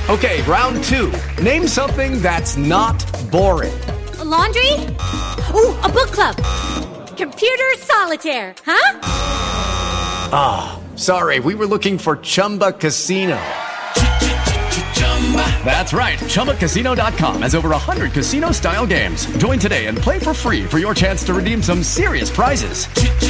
Okay, round two. Name something that's not boring. A laundry? Ooh, a book club. Computer solitaire, huh? Ah, sorry, we were looking for Chumba Casino. That's right, ChumbaCasino.com has over 100 casino-style games. Join today and play for free for your chance to redeem some serious prizes.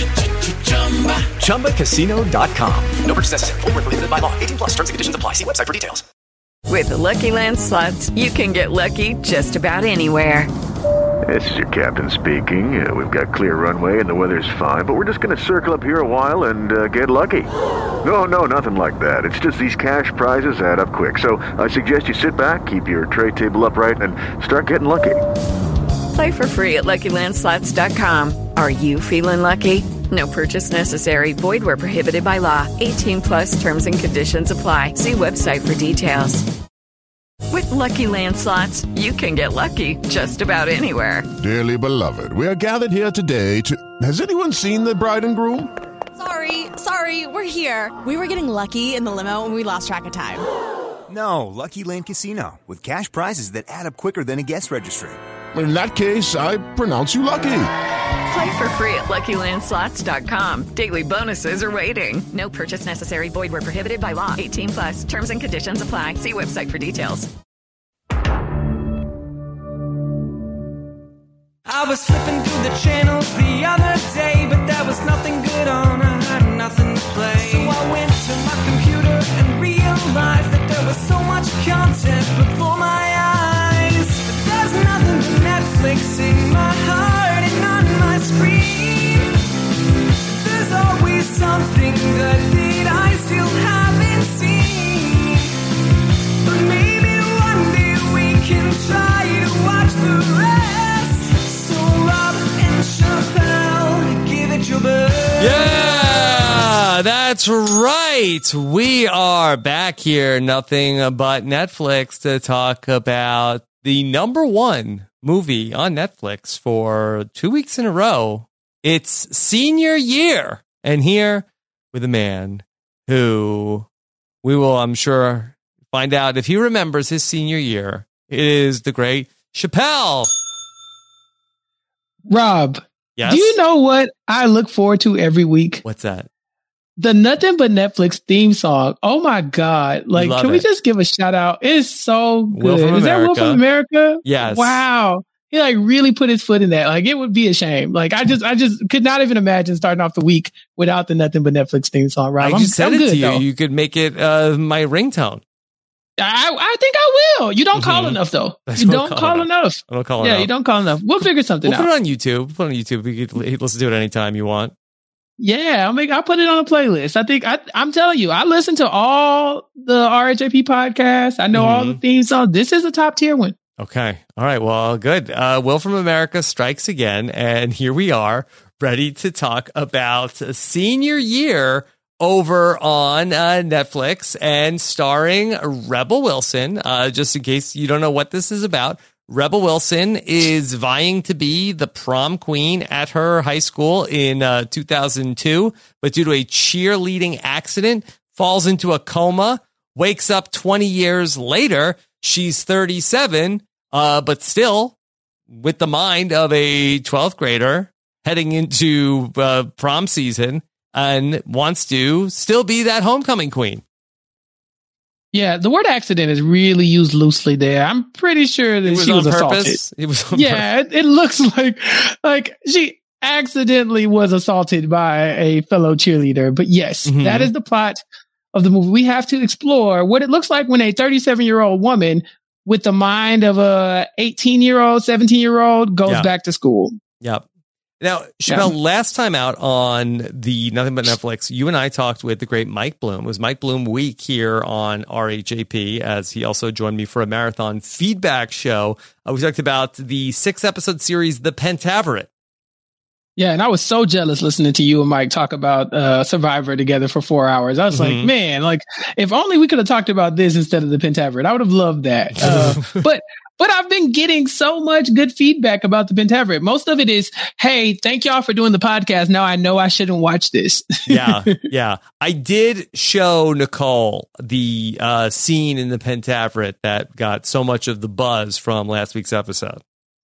ChumbaCasino.com. No purchase necessary. Void where prohibited by law. 18 plus. Terms and conditions apply. See website for details. With the Lucky Land Slots, you can get lucky just about anywhere. This is your captain speaking. We've got clear runway and the weather's fine, but we're just going to circle up here a while and get lucky. No, nothing like that. It's just these cash prizes add up quick. So I suggest you sit back, keep your tray table upright, and start getting lucky. Play for free at LuckyLandSlots.com. Are you feeling lucky? No purchase necessary. Void where prohibited by law. 18 plus terms and conditions apply. See website for details. With Lucky Land Slots, you can get lucky just about anywhere. Dearly beloved, we are gathered here today to... Has anyone seen the bride and groom? Sorry, we're here. We were getting lucky in the limo and we lost track of time. No, Lucky Land Casino, with cash prizes that add up quicker than a guest registry. In that case, I pronounce you lucky. Play for free at LuckyLandSlots.com. Daily bonuses are waiting. No purchase necessary. Void where prohibited by law. 18 plus. Terms and conditions apply. See website for details. I was flipping through the channels the other day, but there was nothing good on. I had nothing to play. So I went to my computer and realized that there was so much content before my eyes. But there's nothing but Netflix in my heart and on my screen. There's always something that I still haven't seen. But maybe one day we can try and watch the rest. So Rob and Chappelle, give it your best. Yeah, that's right. We are back here, nothing but Netflix, to talk about the number one movie on Netflix for 2 weeks in a row. It's Senior Year. And here with a man who we will, I'm sure, find out if he remembers his senior year. It is the great Chappelle. Rob, yes? Do you know what I look forward to every week? What's that? The Nothing But Netflix theme song. Oh my God. Like, can we just give a shout out? It's so good. Is that Will from America? Yes. Wow. He like really put his foot in that. Like, it would be a shame. Like, I just could not even imagine starting off the week without the Nothing But Netflix theme song. Rob, I just said it to you. Though. You could make it my ringtone. I think I will. You don't call enough though. You don't call enough. I don't call enough. Yeah, you don't call enough. We'll figure something out. We'll put it on YouTube. Put it on YouTube. You can listen to it anytime you want. Yeah, I'll put it on a playlist. I think I'm telling you, I listen to all the RHAP podcasts. I know all the theme songs. This is a top tier one. Okay. All right. Well, good. Will from America strikes again. And here we are ready to talk about Senior Year over on Netflix and starring Rebel Wilson. Just in case you don't know what this is about, Rebel Wilson is vying to be the prom queen at her high school in 2002, but due to a cheerleading accident, falls into a coma, wakes up 20 years later. She's 37, but still with the mind of a 12th grader heading into prom season and wants to still be that homecoming queen. Yeah, the word accident is really used loosely there. I'm pretty sure that she was assaulted. It was on purpose. It looks like she accidentally was assaulted by a fellow cheerleader. But yes, that is the plot of the movie. We have to explore what it looks like when a 37-year-old woman with the mind of a 18-year-old, 17-year-old goes back to school. Yep. Now, Chappelle, last time out on the Nothing But Netflix, you and I talked with the great Mike Bloom. It was Mike Bloom week here on RHAP, as he also joined me for a marathon feedback show. We talked about the 6-episode series, The Pentaveret. Yeah, and I was so jealous listening to you and Mike talk about Survivor together for 4 hours. I was like, man, like if only we could have talked about this instead of the Pentaveret. I would have loved that. But I've been getting so much good feedback about the Pentaveret. Most of it is, hey, thank y'all for doing the podcast. Now I know I shouldn't watch this. Yeah. I did show Nicole the scene in the Pentaveret that got so much of the buzz from last week's episode.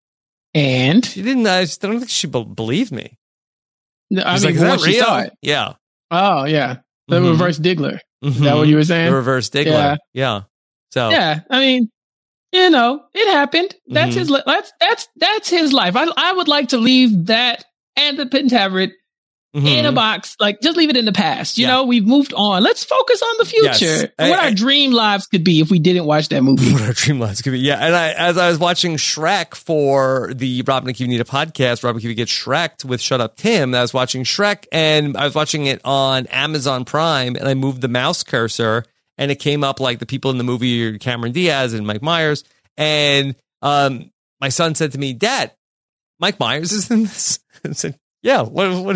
And she didn't. I don't think she believed me. No, I mean, like, is that she real? saw it. Yeah. Oh, yeah. The reverse Diggler. Is that what you were saying? The reverse Diggler. Yeah. So yeah, I mean, you know, it happened. That's his. That's his life. I would like to leave that and the Pentaveret in a box. Like, just leave it in the past. You know, we've moved on. Let's focus on the future and what our dream lives could be if we didn't watch that movie. What our dream lives could be. Yeah. And as I was watching Shrek for the Rob and Akiva Need a Podcast, Rob and Akiva Get Shrek'd with Shut Up Tim, I was watching Shrek and I was watching it on Amazon Prime and I moved the mouse cursor and it came up like the people in the movie are Cameron Diaz and Mike Myers. And my son said to me, Dad, Mike Myers is in this? I said, yeah, what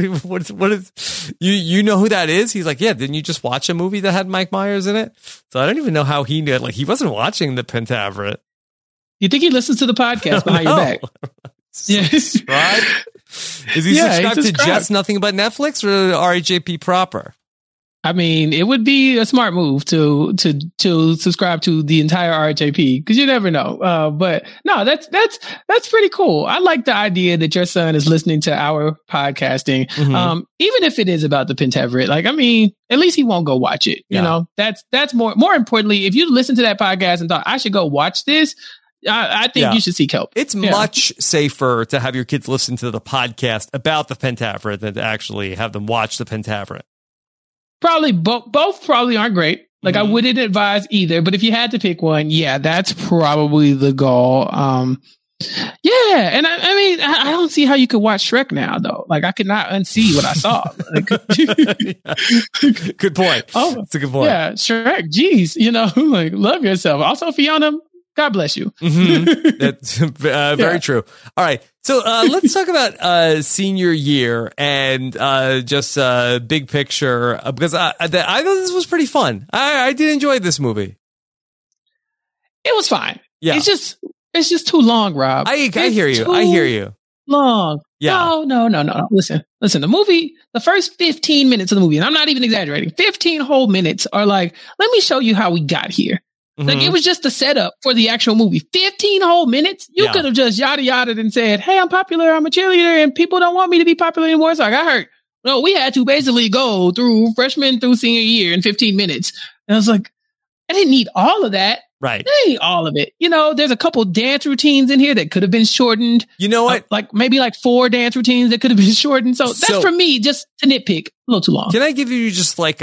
is you know who that is? He's like, yeah, didn't you just watch a movie that had Mike Myers in it? So I don't even know how he knew it. Like, he wasn't watching the Pentaveret. You think he listens to the podcast behind your back? Yes. Right? Is he subscribed to just Nothing But Netflix or RHAP proper? I mean, it would be a smart move to subscribe to the entire RHAP because you never know. But no, that's pretty cool. I like the idea that your son is listening to our podcasting, even if it is about the Pentaveret. Like, I mean, at least he won't go watch it. You know, that's more importantly, if you listen to that podcast and thought I should go watch this, I think you should seek help. It's much safer to have your kids listen to the podcast about the Pentaveret than to actually have them watch the Pentaveret. Probably both probably aren't great. Like I wouldn't advise either, but if you had to pick one, that's probably the goal. And I mean, I don't see how you could watch Shrek now though. Like I could not unsee what I saw. Good point. Oh, that's a good point. Yeah, Shrek. Geez, you know, like love yourself. Also, Fiona, God bless you. That's very true. All right. So let's talk about senior year and just big picture because I thought this was pretty fun. I did enjoy this movie. It was fine. Yeah. It's just too long, Rob. I hear you. I hear you. Long. Yeah. No. Listen. The movie, the first 15 minutes of the movie, and I'm not even exaggerating, 15 whole minutes are like, let me show you how we got here. Like it was just the setup for the actual movie. 15 whole minutes. You could have just yada and said, hey, I'm popular. I'm a cheerleader and people don't want me to be popular anymore. So I got hurt. No, we had to basically go through freshman through senior year in 15 minutes. And I was like, I didn't need all of that. Right. I didn't need all of it. You know, there's a couple dance routines in here that could have been shortened. You know what? Like maybe like 4 dance routines that could have been shortened. So that's for me, just to nitpick. A little too long. Can I give you just like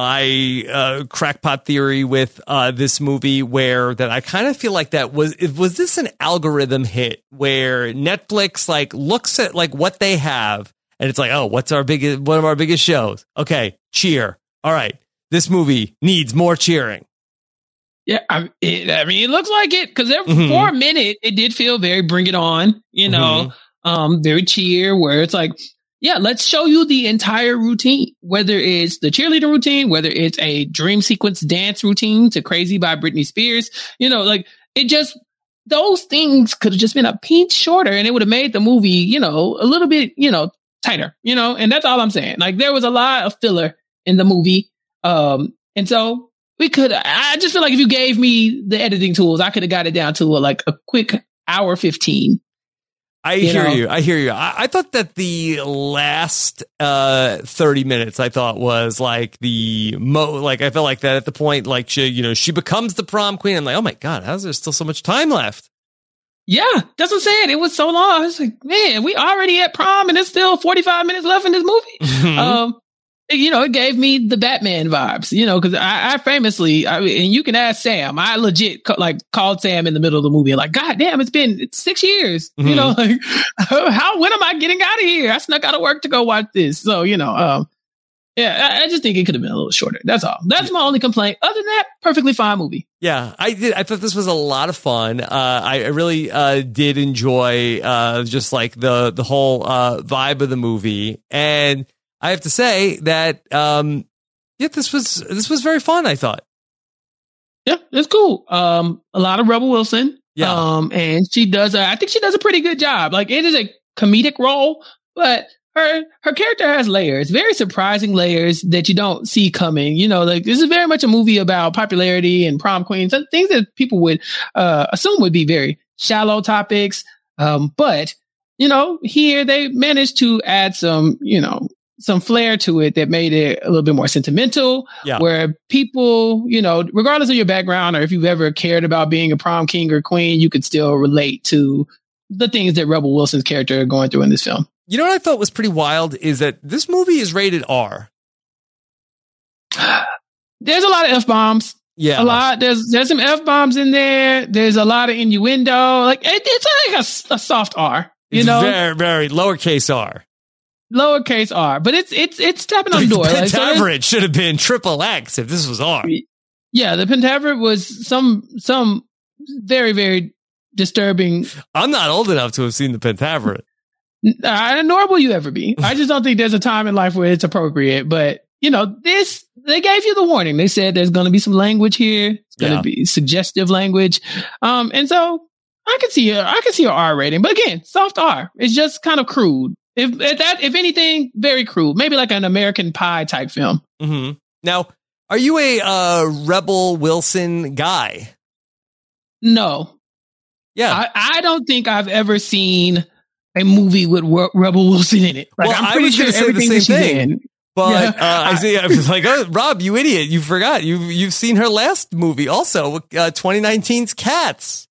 my crackpot theory with this movie where that I kind of feel like that was this an algorithm hit where Netflix like looks at like what they have and it's like, oh, one of our biggest shows. Okay, cheer. All right, this movie needs more cheering. Yeah, I mean, it looks like it because for a minute it did feel very Bring It On, you know, very cheer where it's like, yeah, let's show you the entire routine, whether it's the cheerleader routine, whether it's a dream sequence dance routine to Crazy by Britney Spears, you know, like it just, those things could have just been a pinch shorter and it would have made the movie, you know, a little bit, you know, tighter, you know, and that's all I'm saying. Like there was a lot of filler in the movie. And so I just feel like if you gave me the editing tools, I could have got it down to like a quick hour 15. I hear you. I thought that the last 30 minutes I thought was like I felt like that at the point, like she becomes the prom queen. I'm like, oh my God, how's there still so much time left? Yeah, that's what I'm saying. It was so long. I was like, man, we already at prom and there's still 45 minutes left in this movie. You know, it gave me the Batman vibes, you know, because I famously, and you can ask Sam, I legit called Sam in the middle of the movie, like, God damn, it's 6 years, you know, like, when am I getting out of here? I snuck out of work to go watch this. So, you know, Yeah, I just think it could have been a little shorter. That's all. That's my only complaint. Other than that, perfectly fine movie. Yeah, I thought this was a lot of fun. I really did enjoy just like the whole vibe of the movie, and I have to say that this was very fun. I thought. Yeah, it's cool. A lot of Rebel Wilson. Yeah. And she does. I think she does a pretty good job. Like, it is a comedic role, but her character has layers, very surprising layers that you don't see coming. You know, like, this is very much a movie about popularity and prom queens, things that people would assume would be very shallow topics. But, you know, here they managed to add some flair to it that made it a little bit more sentimental, where people, you know, regardless of your background or if you've ever cared about being a prom king or queen, you could still relate to the things that Rebel Wilson's character are going through in this film. You know what I thought was pretty wild is that this movie is rated R. There's a lot of F-bombs. Yeah. A lot. There's some F-bombs in there. There's a lot of innuendo. Like, it's like a soft R, It's very, very lowercase R. Lowercase R, but it's tapping on the door. Pentaveret should have been triple X if this was R. Yeah, the Pentaveret was some very, very disturbing. I'm not old enough to have seen the Pentaveret. Nor will you ever be. I just don't think there's a time in life where it's appropriate. But, you know, they gave you the warning. They said there's going to be some language here. It's going to be suggestive language. And so I can see a R rating. But again, soft R. It's just kind of crude. If anything, very crude. Maybe like an American Pie type film. Mm-hmm. Now, are you a Rebel Wilson guy? No. Yeah. I don't think I've ever seen a movie with Rebel Wilson in it. Like, I'm pretty sure everything that she's in. But I was like, oh, Rob, you idiot. You forgot. You've seen her last movie also, 2019's Cats.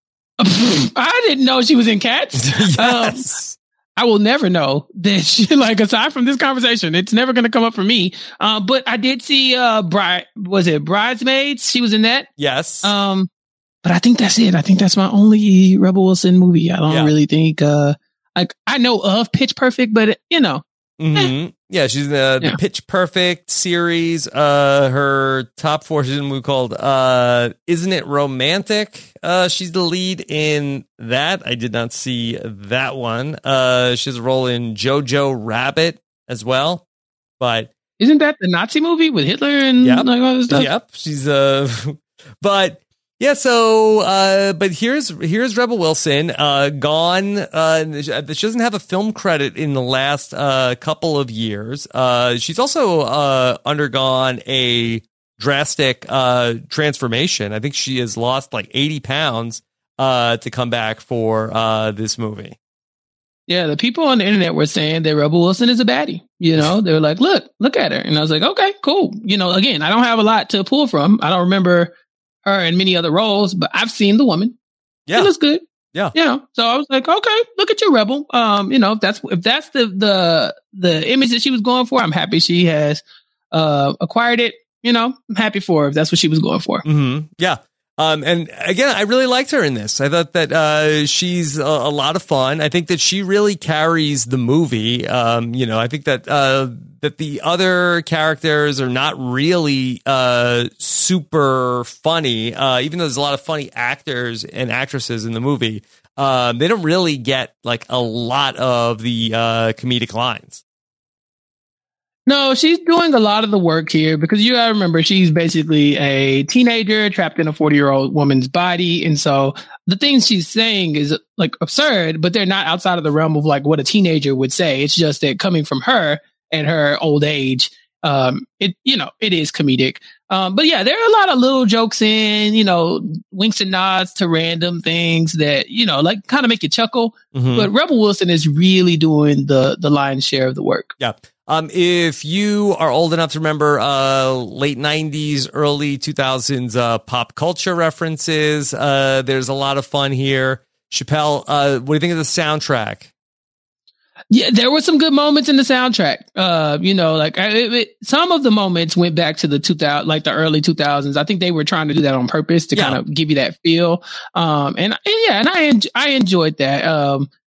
I didn't know she was in Cats. Yes. I will never know that she, like, aside from this conversation, it's never going to come up for me. But I did see, Bridesmaids? She was in that. Yes. But I think that's it. I think that's my only Rebel Wilson movie. I don't really think, like, I know of Pitch Perfect, but, you know. Mm-hmm. Yeah, she's in the Pitch Perfect series. Her top 4, she's in a movie called Isn't It Romantic? She's the lead in that. I did not see that one. She has a role in Jojo Rabbit as well. But isn't that the Nazi movie with Hitler and like all this stuff? Yep. She's but yeah, so but here's Rebel Wilson, gone. She doesn't have a film credit in the last couple of years. She's also undergone a drastic transformation. I think she has lost like 80 pounds to come back for this movie. Yeah, the people on the internet were saying that Rebel Wilson is a baddie. You know, they were like, look at her. And I was like, okay, cool. You know, again, I don't have a lot to pull from. I don't remember her in many other roles, but I've seen the woman. Yeah. She looks good. Yeah. You know, so I was like, okay, look at you, Rebel. You know, if that's the image that she was going for, I'm happy she has acquired it. You know, I'm happy for her if that's what she was going for. Mm-hmm. Yeah. And again, I really liked her in this. I thought that she's a lot of fun. I think that she really carries the movie. You know, I think that that the other characters are not really super funny. Even though there's a lot of funny actors and actresses in the movie, they don't really get like a lot of the comedic lines. No, she's doing a lot of the work here because you gotta remember she's basically a teenager trapped in a 40-year-old woman's body. And so the things she's saying is like absurd, but they're not outside of the realm of like what a teenager would say. It's just that coming from her at her old age, it is comedic. But yeah, there are a lot of little jokes in, you know, winks and nods to random things that, you know, like kind of make you chuckle. Mm-hmm. But Rebel Wilson is really doing the lion's share of the work. Yeah. If you are old enough to remember late 90s, early 2000s pop culture references, there's a lot of fun here. Chappelle, what do you think of the soundtrack? Yeah, there were some good moments in the soundtrack. You know, like some of the moments went back to the early 2000s. I think they were trying to do that on purpose to kind of give you that feel. And I enjoyed that.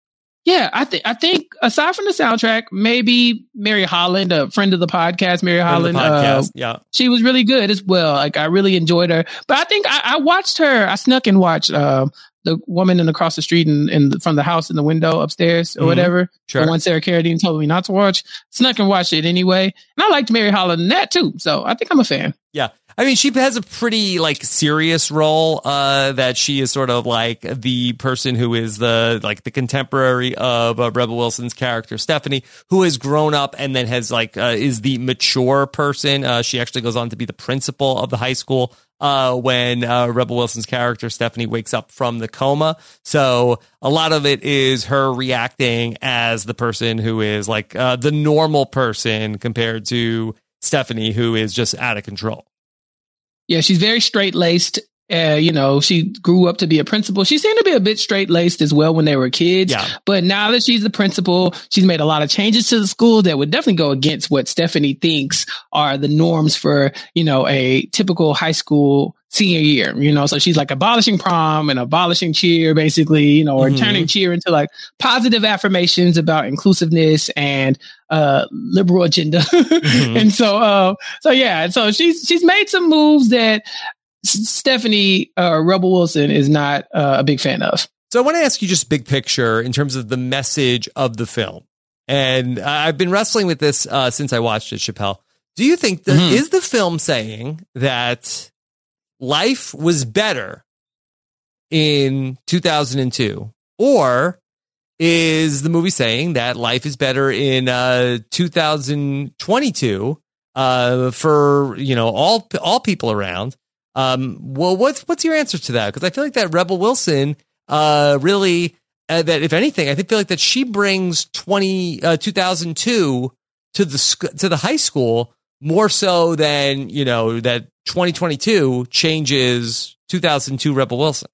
Yeah, I think aside from the soundtrack, maybe Mary Holland, a friend of the podcast, Mary Holland, yeah, she was really good as well. Like I really enjoyed her. But I think I watched her. I snuck and watched the woman in across the street from the house in the window upstairs or whatever. Sure. The one Sarah Carradine told me not to watch. Snuck and watched it anyway, and I liked Mary Holland in that too. So I think I'm a fan. Yeah. I mean, she has a pretty like serious role, that she is sort of like the person who is the contemporary of Rebel Wilson's character, Stephanie, who has grown up and then has is the mature person. She actually goes on to be the principal of the high school, when Rebel Wilson's character, Stephanie, wakes up from the coma. So a lot of it is her reacting as the person who is like, the normal person compared to Stephanie, who is just out of control. Yeah, she's very straight-laced. She grew up to be a principal. She seemed to be a bit straight-laced as well when they were kids. Yeah. But now that she's the principal, she's made a lot of changes to the school that would definitely go against what Stephanie thinks are the norms for, a typical high school senior year. So she's like abolishing prom and abolishing cheer, basically, or turning cheer into like positive affirmations about inclusiveness and liberal agenda. And so she's made some moves that Stephanie Rebel Wilson is not a big fan of. So I want to ask you just big picture in terms of the message of the film. And I've been wrestling with this since I watched it, Chappelle. Do you think that is the film saying that life was better in 2002, or is the movie saying that life is better in 2022 for all people around? Well, what's your answer to that? Because I feel like that Rebel Wilson really that if anything, I feel like that she brings 2002 to the high school more so than that 2022 changes 2002 Rebel Wilson.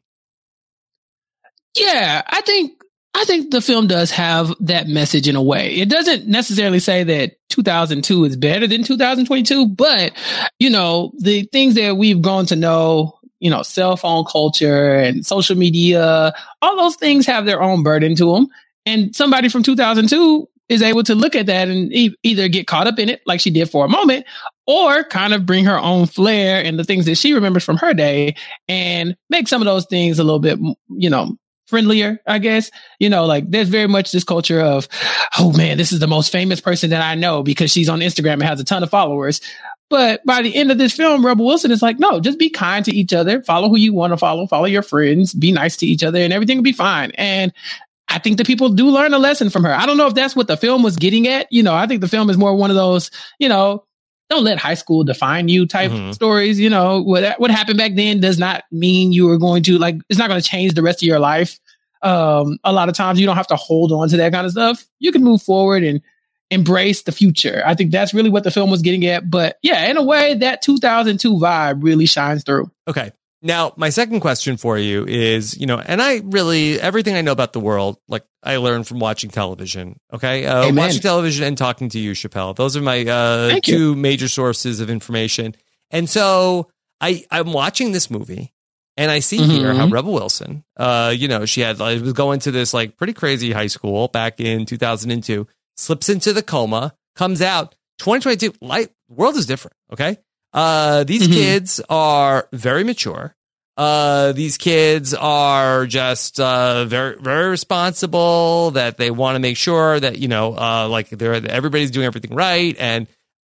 Yeah, I think the film does have that message in a way. It doesn't necessarily say that 2002 is better than 2022, but, the things that we've grown to know, cell phone culture and social media, all those things have their own burden to them. And somebody from 2002 is able to look at that and either get caught up in it like she did for a moment, or kind of bring her own flair and the things that she remembers from her day and make some of those things a little bit, friendlier, I guess. There's very much this culture of, oh man, this is the most famous person that I know because she's on Instagram and has a ton of followers. But by the end of this film, Rebel Wilson is like, no, just be kind to each other, follow who you want to follow your friends, be nice to each other, and everything will be fine. And I think the people do learn a lesson from her. I don't know if that's what the film was getting at. I think the film is more one of those, don't let high school define you type stories. What happened back then does not mean you are going to it's not going to change the rest of your life. A lot of times you don't have to hold on to that kind of stuff. You can move forward and embrace the future. I think that's really what the film was getting at. But yeah, in a way, that 2002 vibe really shines through. Okay. Now, my second question for you is, and I really, everything I know about the world, I learned from watching television. Okay. Watching television and talking to you, Chappelle. Those are my two major sources of information. And so I'm watching this movie and I see here how Rebel Wilson, she was going to this pretty crazy high school back in 2002, slips into the coma, comes out 2022. World is different. Okay. These kids are very mature. These kids are just very, very responsible, that they want to make sure that, everybody's doing everything right. And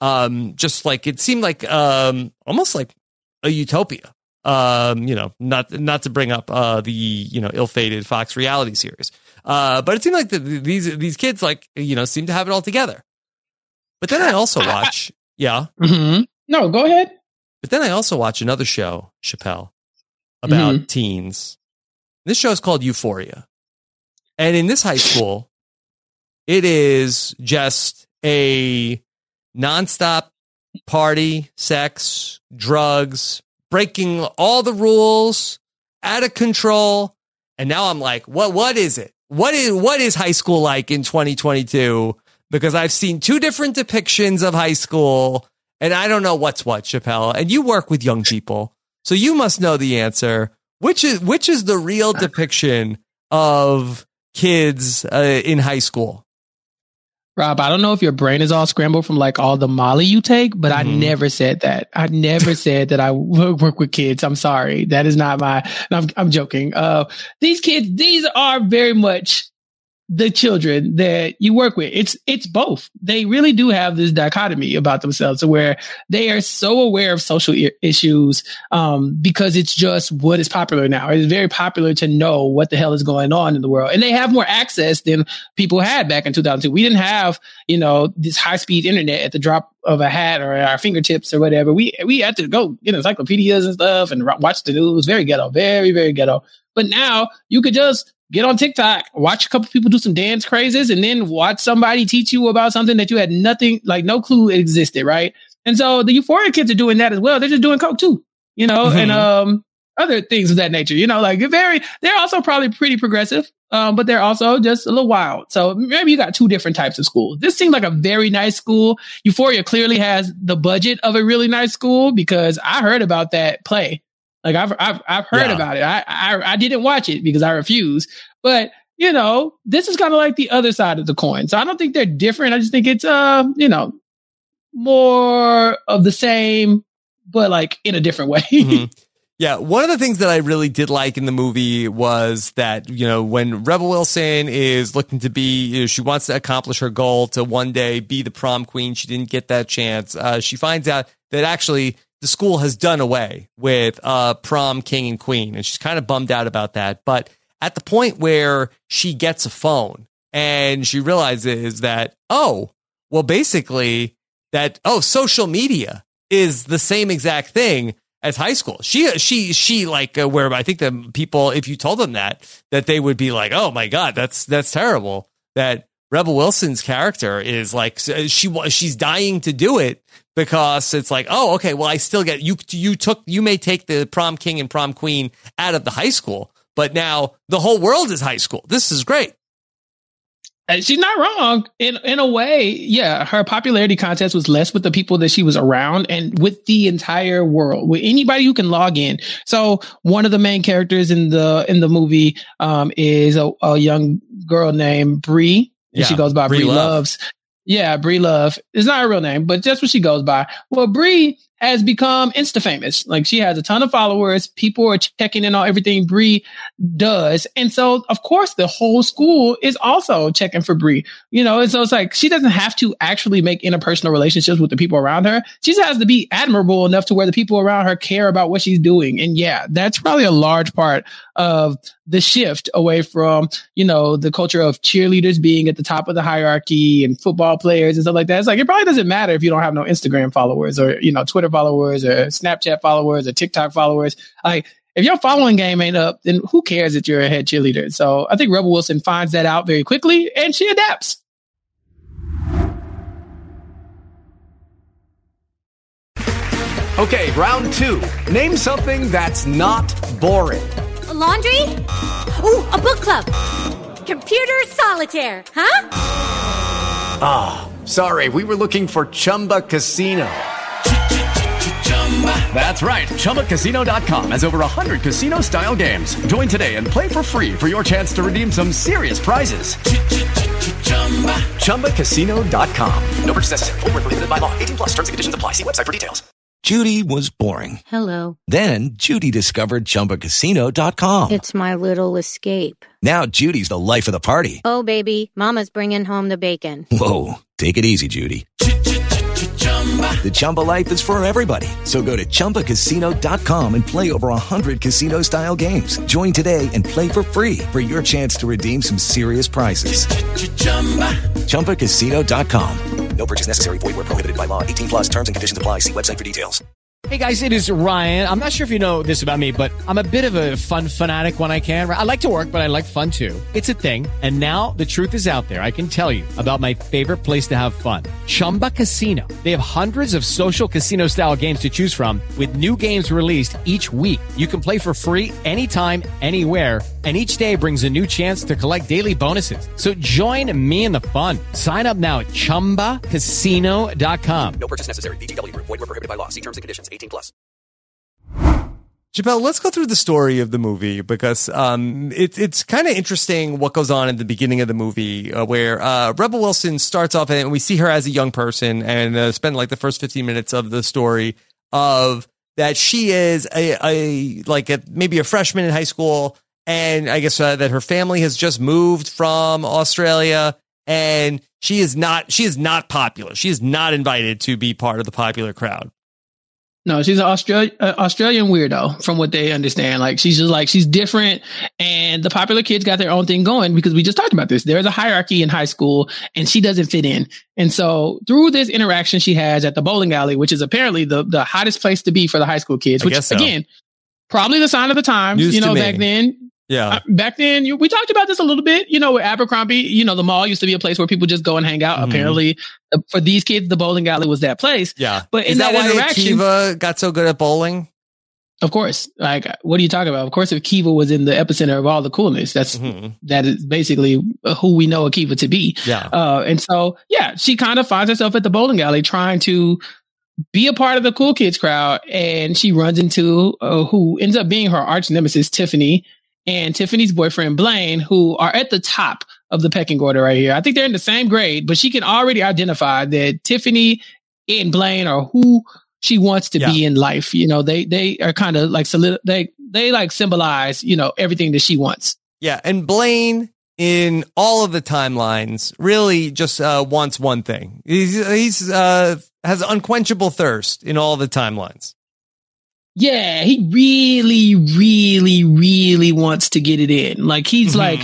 it seemed like almost like a utopia. Not to bring up the ill-fated Fox reality series. But it seemed like these kids seem to have it all together. But then I also watch No, go ahead. But then I also watch another show, Chappelle, about teens. This show is called Euphoria. And in this high school, it is just a nonstop party, sex, drugs, breaking all the rules, out of control. And now I'm like, what is it? What is high school like in 2022? Because I've seen two different depictions of high school. And I don't know what's what, Chappelle. And you work with young people, so you must know the answer. Which is the real depiction of kids in high school? Rob, I don't know if your brain is all scrambled from like all the Molly you take, but I never said that. I never said that I work with kids. I'm sorry. That is not I'm joking. These kids, these are very much the children that you work with. It's both. They really do have this dichotomy about themselves where they are so aware of social issues, because it's just what is popular now. It's very popular to know what the hell is going on in the world. And they have more access than people had back in 2002. We didn't have, this high speed internet at the drop of a hat or at our fingertips or whatever. We had to go get encyclopedias and stuff and watch the news. Very ghetto, very, very ghetto. But now you could just get on TikTok, watch a couple people do some dance crazes, and then watch somebody teach you about something that you had no clue it existed, right? And so the Euphoria kids are doing that as well. They're just doing coke too, and other things of that nature. They're also probably pretty progressive, but they're also just a little wild. So maybe you got two different types of schools. This seemed like a very nice school. Euphoria clearly has the budget of a really nice school because I heard about that play. Like I've heard about it. I didn't watch it because I refuse. But this is kind of like the other side of the coin. So I don't think they're different. I just think it's more of the same, but like in a different way. Yeah, one of the things that I really did like in the movie was that, when Rebel Wilson is looking to be, she wants to accomplish her goal to one day be the prom queen. She didn't get that chance. She finds out that actually the school has done away with prom king and queen, and she's kind of bummed out about that. But at the point where she gets a phone and she realizes that, basically that, social media is the same exact thing as high school. She like where I think the people, if you told them that they would be like, oh my God, that's terrible. That Rebel Wilson's character is like, she's dying to do it because it's like, oh, okay, well, I still get you may take the prom king and prom queen out of the high school, but now the whole world is high school. This is great. She's not wrong in a way. Yeah, her popularity contest was less with the people that she was around and with the entire world, with anybody who can log in. So one of the main characters in the movie is a young girl named Bree. And she goes by Bree Loves. Yeah, Bree Love. It's not her real name, but that's what she goes by. Well, Bree has become Insta famous. Like she has a ton of followers. People are checking in on everything Bree does. And so, of course, the whole school is also checking for Bree, and so it's like she doesn't have to actually make interpersonal relationships with the people around her. She just has to be admirable enough to where the people around her care about what she's doing. And yeah, that's probably a large part of the shift away from, the culture of cheerleaders being at the top of the hierarchy and football players and stuff like that. It's like, it probably doesn't matter if you don't have no Instagram followers or, Twitter followers or Snapchat followers or TikTok followers. Like, if your following game ain't up, then who cares that you're a head cheerleader? So I think Rebel Wilson finds that out very quickly and she adapts. Okay, round two. Name something that's not boring. A laundry? Ooh, a book club. Computer solitaire, huh? Ah, sorry, we were looking for Chumba Casino. That's right. ChumbaCasino.com has over 100 casino-style games. Join today and play for free for your chance to redeem some serious prizes. ChumbaCasino.com. No purchase necessary. Void where prohibited by law. 18+ terms and conditions apply. See website for details. Judy was boring. Hello. Then Judy discovered ChumbaCasino.com. It's my little escape. Now Judy's the life of the party. Oh, baby, mama's bringing home the bacon. Whoa, take it easy, Judy. The Chumba life is for everybody. So go to ChumbaCasino.com and play over 100 casino-style games. Join today and play for free for your chance to redeem some serious prizes. ChumbaCasino.com. No purchase necessary. Void where prohibited by law. 18+ terms and conditions apply. See website for details. Hey guys, it is Ryan. I'm not sure if you know this about me, but I'm a bit of a fun fanatic when I can. I like to work, but I like fun too. It's a thing. And now the truth is out there. I can tell you about my favorite place to have fun. Chumba Casino. They have hundreds of social casino style games to choose from with new games released each week. You can play for free anytime, anywhere. And each day brings a new chance to collect daily bonuses. So join me in the fun. Sign up now at ChumbaCasino.com. No purchase necessary. VGW Group. Void where prohibited by law. See terms and conditions. 18+. Chappelle, let's go through the story of the movie because it's kind of interesting what goes on at the beginning of the movie where Rebel Wilson starts off and we see her as a young person and spend like the first 15 minutes of the story of that she is maybe a freshman in high school, and I guess that her family has just moved from Australia, and she is not popular. She is not invited to be part of the popular crowd. No, she's an Australian weirdo from what they understand. Like, she's just like, she's different. And the popular kids got their own thing going because we just talked about this. There's a hierarchy in high school and she doesn't fit in. And so through this interaction she has at the bowling alley, which is apparently the hottest place to be for the high school kids, which again, probably the sign of the times, News to me. back then. Yeah. Back then, we talked about this a little bit, with Abercrombie, the mall used to be a place where people just go and hang out. Mm-hmm. Apparently, for these kids, the bowling alley was that place. Yeah. But is that why Akiva got so good at bowling? Of course. Like, what are you talking about? Of course, if Akiva was in the epicenter of all the coolness, that is basically who we know Akiva to be. Yeah. And so, she kind of finds herself at the bowling alley trying to be a part of the cool kids crowd. And she runs into who ends up being her arch nemesis, Tiffany, and Tiffany's boyfriend, Blaine, who are at the top of the pecking order right here. I think they're in the same grade, but she can already identify that Tiffany and Blaine are who she wants to be in life. They are kind of like they like symbolize, everything that she wants. Yeah. And Blaine in all of the timelines really just wants one thing. He's has unquenchable thirst in all the timelines. Yeah, he really, really, really wants to get it in. Like, he's like,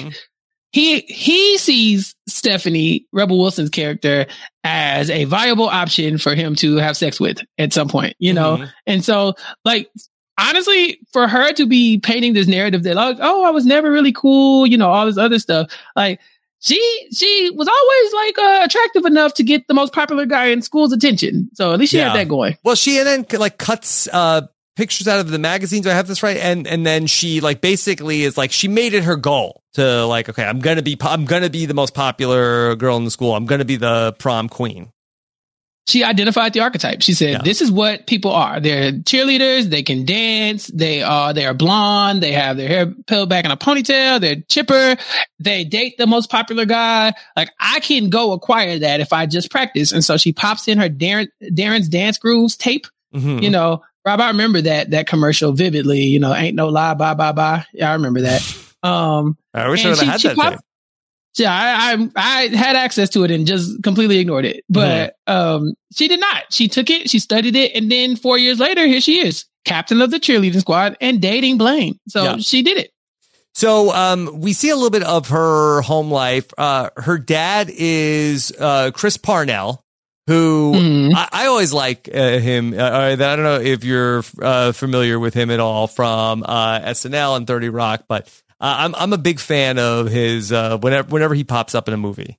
he sees Stephanie, Rebel Wilson's character, as a viable option for him to have sex with at some point, And so, like, honestly, for her to be painting this narrative that, like, oh, I was never really cool, all this other stuff, like, she was always like attractive enough to get the most popular guy in school's attention. So at least she had that going. Well, she then like cuts pictures out of the magazines. Do I have this right? And then she like basically is like, she made it her goal to like, okay, I'm gonna be the most popular girl in the school. I'm gonna be the prom queen. She identified the archetype. She said, this is what people are. They're cheerleaders. They can dance. They are blonde. They have their hair pulled back in a ponytail. They're chipper. They date the most popular guy. Like, I can go acquire that if I just practice. And so she pops in her Darren's Dance Grooves tape. Mm-hmm. Rob, I remember that commercial vividly, ain't no lie, bye, bye, bye. Yeah, I remember that. I wish I would have had that tape. Yeah, I had access to it and just completely ignored it. But she did not. She took it, she studied it, and then 4 years later, here she is, captain of the cheerleading squad and dating Blaine. So she did it. So we see a little bit of her home life. Her dad is Chris Parnell, who I always like him. I don't know if you're familiar with him at all from SNL and 30 Rock, but I'm a big fan of his whenever he pops up in a movie.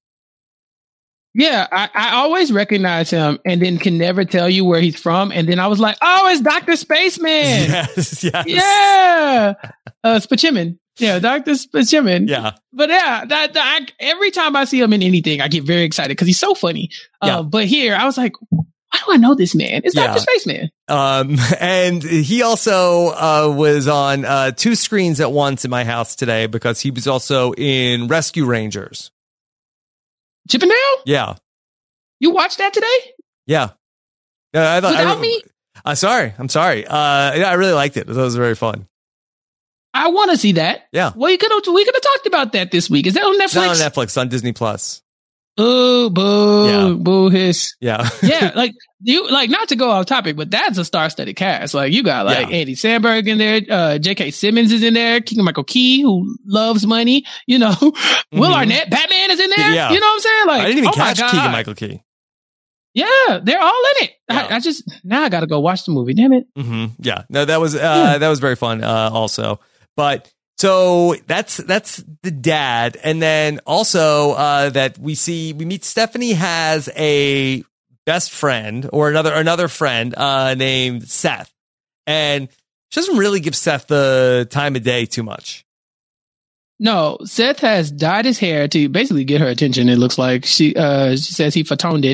Yeah, I always recognize him and then can never tell you where he's from. And then I was like, oh, it's Dr. Spaceman. Yes. Yeah. Spaceman. Yeah, Dr. Spaceman. Yeah. But yeah, every time I see him in anything, I get very excited because he's so funny. But here, I was like, why do I know this man? It's Dr. Spaceman. And he also was on 2 screens at once in my house today because he was also in Rescue Rangers. Chippendale? Yeah. You watched that today? Yeah. I thought without me? I'm sorry. I really liked it. It was very fun. I want to see that. Yeah. Well, we could have talked about that this week. Is that on Netflix? It's not on Netflix, on Disney Plus. Oh, boo, boo, hiss. Yeah. Yeah. Like, not to go off topic, but that's a star-studded cast. Like, you got Andy Samberg in there. J.K. Simmons is in there. Keegan-Michael Key, who loves money. Will Arnett, Batman is in there. Yeah. You know what I'm saying? Like, I didn't even catch Keegan-Michael Key. Yeah, they're all in it. Yeah. Now I got to go watch the movie. Damn it. Mm-hmm. Yeah. No, that was very fun. Also, but. So that's the dad. And then also that we meet Stephanie has a best friend or another friend named Seth. And she doesn't really give Seth the time of day too much. No, Seth has dyed his hair to basically get her attention. It looks like she says he photoned it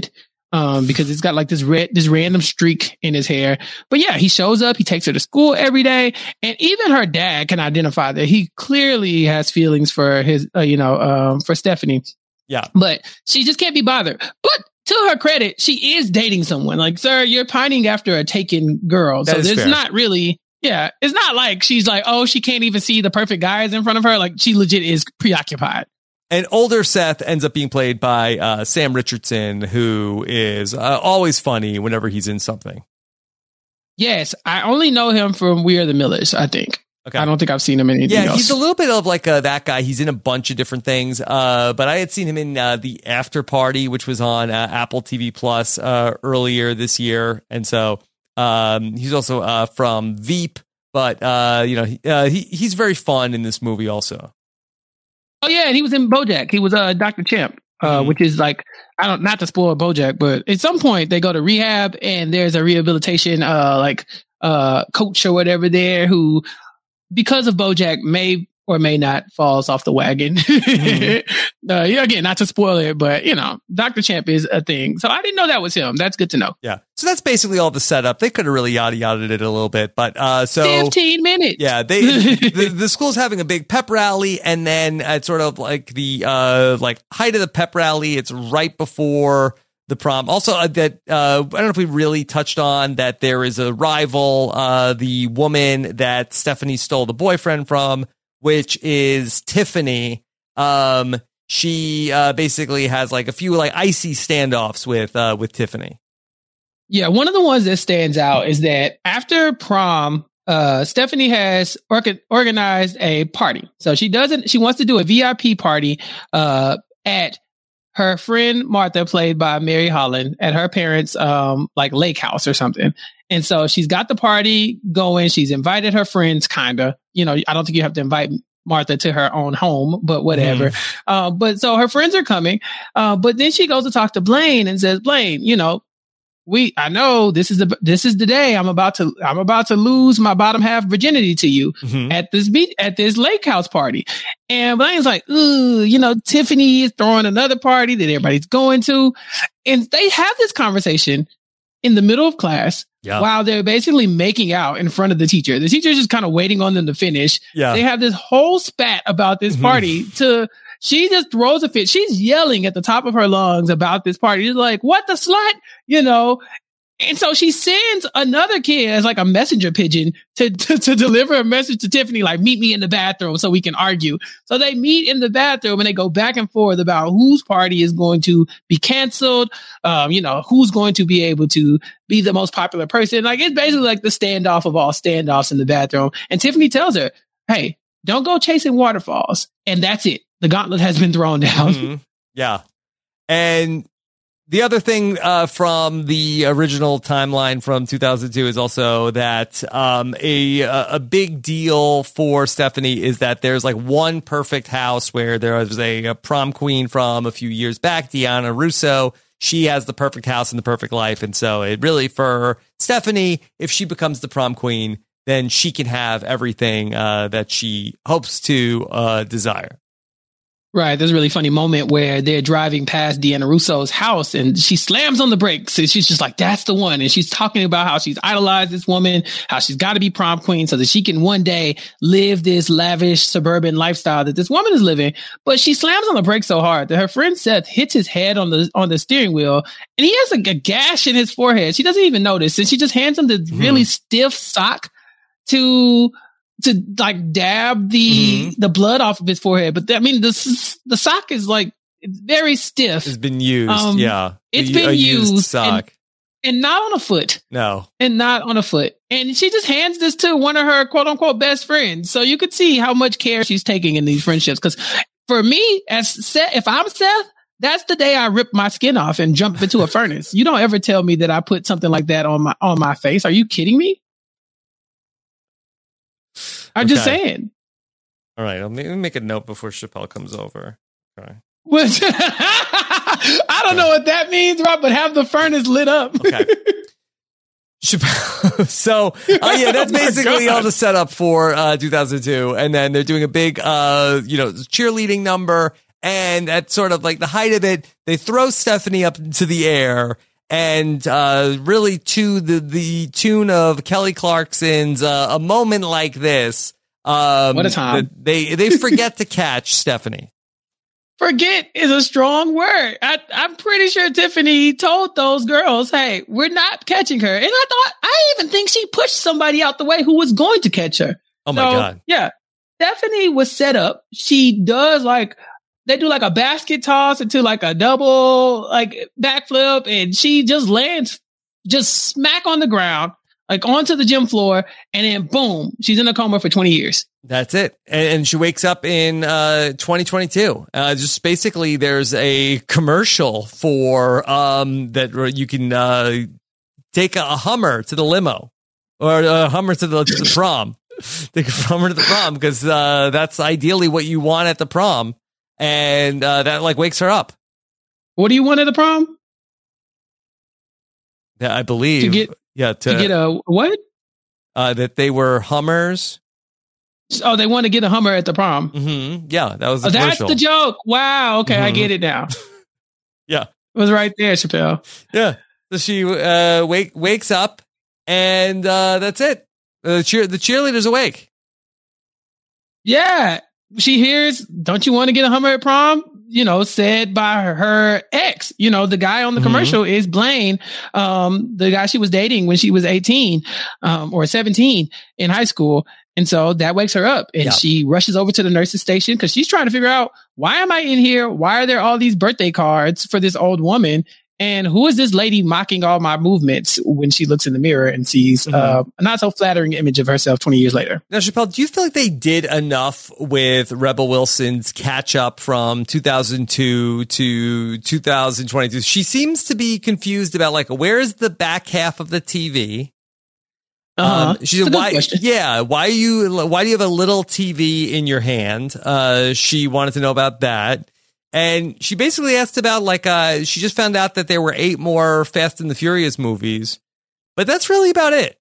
because it's got like this random streak in his hair. But yeah, he shows up, he takes her to school every day. And even her dad can identify that he clearly has feelings for his, for Stephanie. Yeah. But she just can't be bothered. But to her credit, she is dating someone. Like, sir, you're pining after a taken girl. So there's not really, it's not like she's like, oh, she can't even see the perfect guys in front of her. Like, she legit is preoccupied. And older Seth ends up being played by Sam Richardson, who is always funny whenever he's in something. Yes, I only know him from We Are the Millers, I think. Okay. I don't think I've seen him in anything else. He's a little bit of like that guy. He's in a bunch of different things. But I had seen him in The After Party, which was on Apple TV Plus earlier this year. And so he's also from Veep. But, he's very fun in this movie also. Oh, yeah. And he was in BoJack. He was Dr. Champ, which is like, not to spoil BoJack, but at some point they go to rehab and there's a rehabilitation coach or whatever there who, because of BoJack, may or may not falls off the wagon. Again, not to spoil it, but Dr. Champ is a thing. So I didn't know that was him. That's good to know. Yeah. So that's basically all the setup. They could have really yada-yada'd it a little bit, but 15 minutes. Yeah. The school's having a big pep rally, and then at sort of like the height of the pep rally, it's right before the prom. Also, I don't know if we really touched on that there is a rival, the woman that Stephanie stole the boyfriend from, which is Tiffany. She basically has like a few like icy standoffs with Tiffany. Yeah, one of the ones that stands out is that after prom, Stephanie has organized a party. So she wants to do a VIP party at her friend Martha, played by Mary Holland, at her parents' lake house or something. And so she's got the party going. She's invited her friends, kinda. I don't think you have to invite Martha to her own home, but whatever. But so her friends are coming. But then she goes to talk to Blaine and says, Blaine, I know this is the day I'm about to lose my bottom half virginity to you at this lake house party. And Blaine's like, ooh, Tiffany is throwing another party that everybody's going to. And they have this conversation in the middle of class while they're basically making out in front of the teacher. The teacher's just kind of waiting on them to finish. Yeah. They have this whole spat about this party she just throws a fit. She's yelling at the top of her lungs about this party. She's like, what the slut? And so she sends another kid as like a messenger pigeon to deliver a message to Tiffany, like, meet me in the bathroom so we can argue. So they meet in the bathroom and they go back and forth about whose party is going to be canceled. Who's going to be able to be the most popular person. Like, it's basically like the standoff of all standoffs in the bathroom. And Tiffany tells her, hey, don't go chasing waterfalls. And that's it. The gauntlet has been thrown down. Yeah. And the other thing from the original timeline from 2002 is also that a big deal for Stephanie is that there's like one perfect house where there was a prom queen from a few years back, Deanna Russo. She has the perfect house and the perfect life. And so it really, for Stephanie, if she becomes the prom queen, then she can have everything that she hopes to desire. Right. There's a really funny moment where they're driving past Deanna Russo's house and she slams on the brakes and she's just like, that's the one. And she's talking about how she's idolized this woman, how she's got to be prom queen so that she can one day live this lavish suburban lifestyle that this woman is living. But she slams on the brakes so hard that her friend Seth hits his head on the steering wheel and he has like a gash in his forehead. She doesn't even notice. And she just hands him the really stiff sock to like dab the blood off of his forehead. But the sock is like, it's very stiff. It's been used. It's been used sock. And not on a foot. No. And not on a foot. And she just hands this to one of her quote unquote best friends. So you could see how much care she's taking in these friendships. Cause for me, if I'm Seth, that's the day I rip my skin off and jump into a furnace. You don't ever tell me that I put something like that on my face. Are you kidding me? I'm just saying. All right. Let me make a note before Chappelle comes over. Okay. I don't know what that means, Rob, but have the furnace lit up. Okay. Chappelle. So, that's basically all the setup for 2002. And then they're doing a big, cheerleading number. And at sort of like the height of it, they throw Stephanie up into the air. And really to the tune of Kelly Clarkson's A Moment Like This. What a time. They forget to catch Stephanie. Forget is a strong word. I'm pretty sure Tiffany told those girls, hey, we're not catching her. And I even think she pushed somebody out the way who was going to catch her. Oh my God. Yeah. Stephanie was set up. She does they do like a basket toss into like a double backflip, and she just lands just smack on the ground, like onto the gym floor, and then boom, she's in a coma for 20 years. That's it. And she wakes up in 2022. Just basically there's a commercial for that you can take a Hummer to the limo, or a Hummer to the prom. Take a Hummer to the prom, because that's ideally what you want at the prom. And that wakes her up. What do you want at the prom? Yeah, I believe. To get a what? That they were Hummers. Oh, they want to get a Hummer at the prom. Mm-hmm. Yeah, that was the that's commercial. the joke. Wow. Okay, I get it now. Yeah, it was right there, Chappelle. Yeah. So she wakes up, and that's it. The cheerleader's awake. Yeah. She hears, don't you want to get a Hummer at prom? Said by her ex. The guy on the commercial is Blaine, the guy she was dating when she was 18 or 17 in high school. And so that wakes her up, and she rushes over to the nurse's station because she's trying to figure out, why am I in here? Why are there all these birthday cards for this old woman? And who is this lady mocking all my movements, when she looks in the mirror and sees a not so flattering image of herself 20 years later? Now, Chappelle, do you feel like they did enough with Rebel Wilson's catch up from 2002 to 2022? She seems to be confused about where's the back half of the TV? She said, why do you have a little TV in your hand? She wanted to know about that. And she basically asked about she just found out that there were 8 more Fast and the Furious movies, but that's really about it.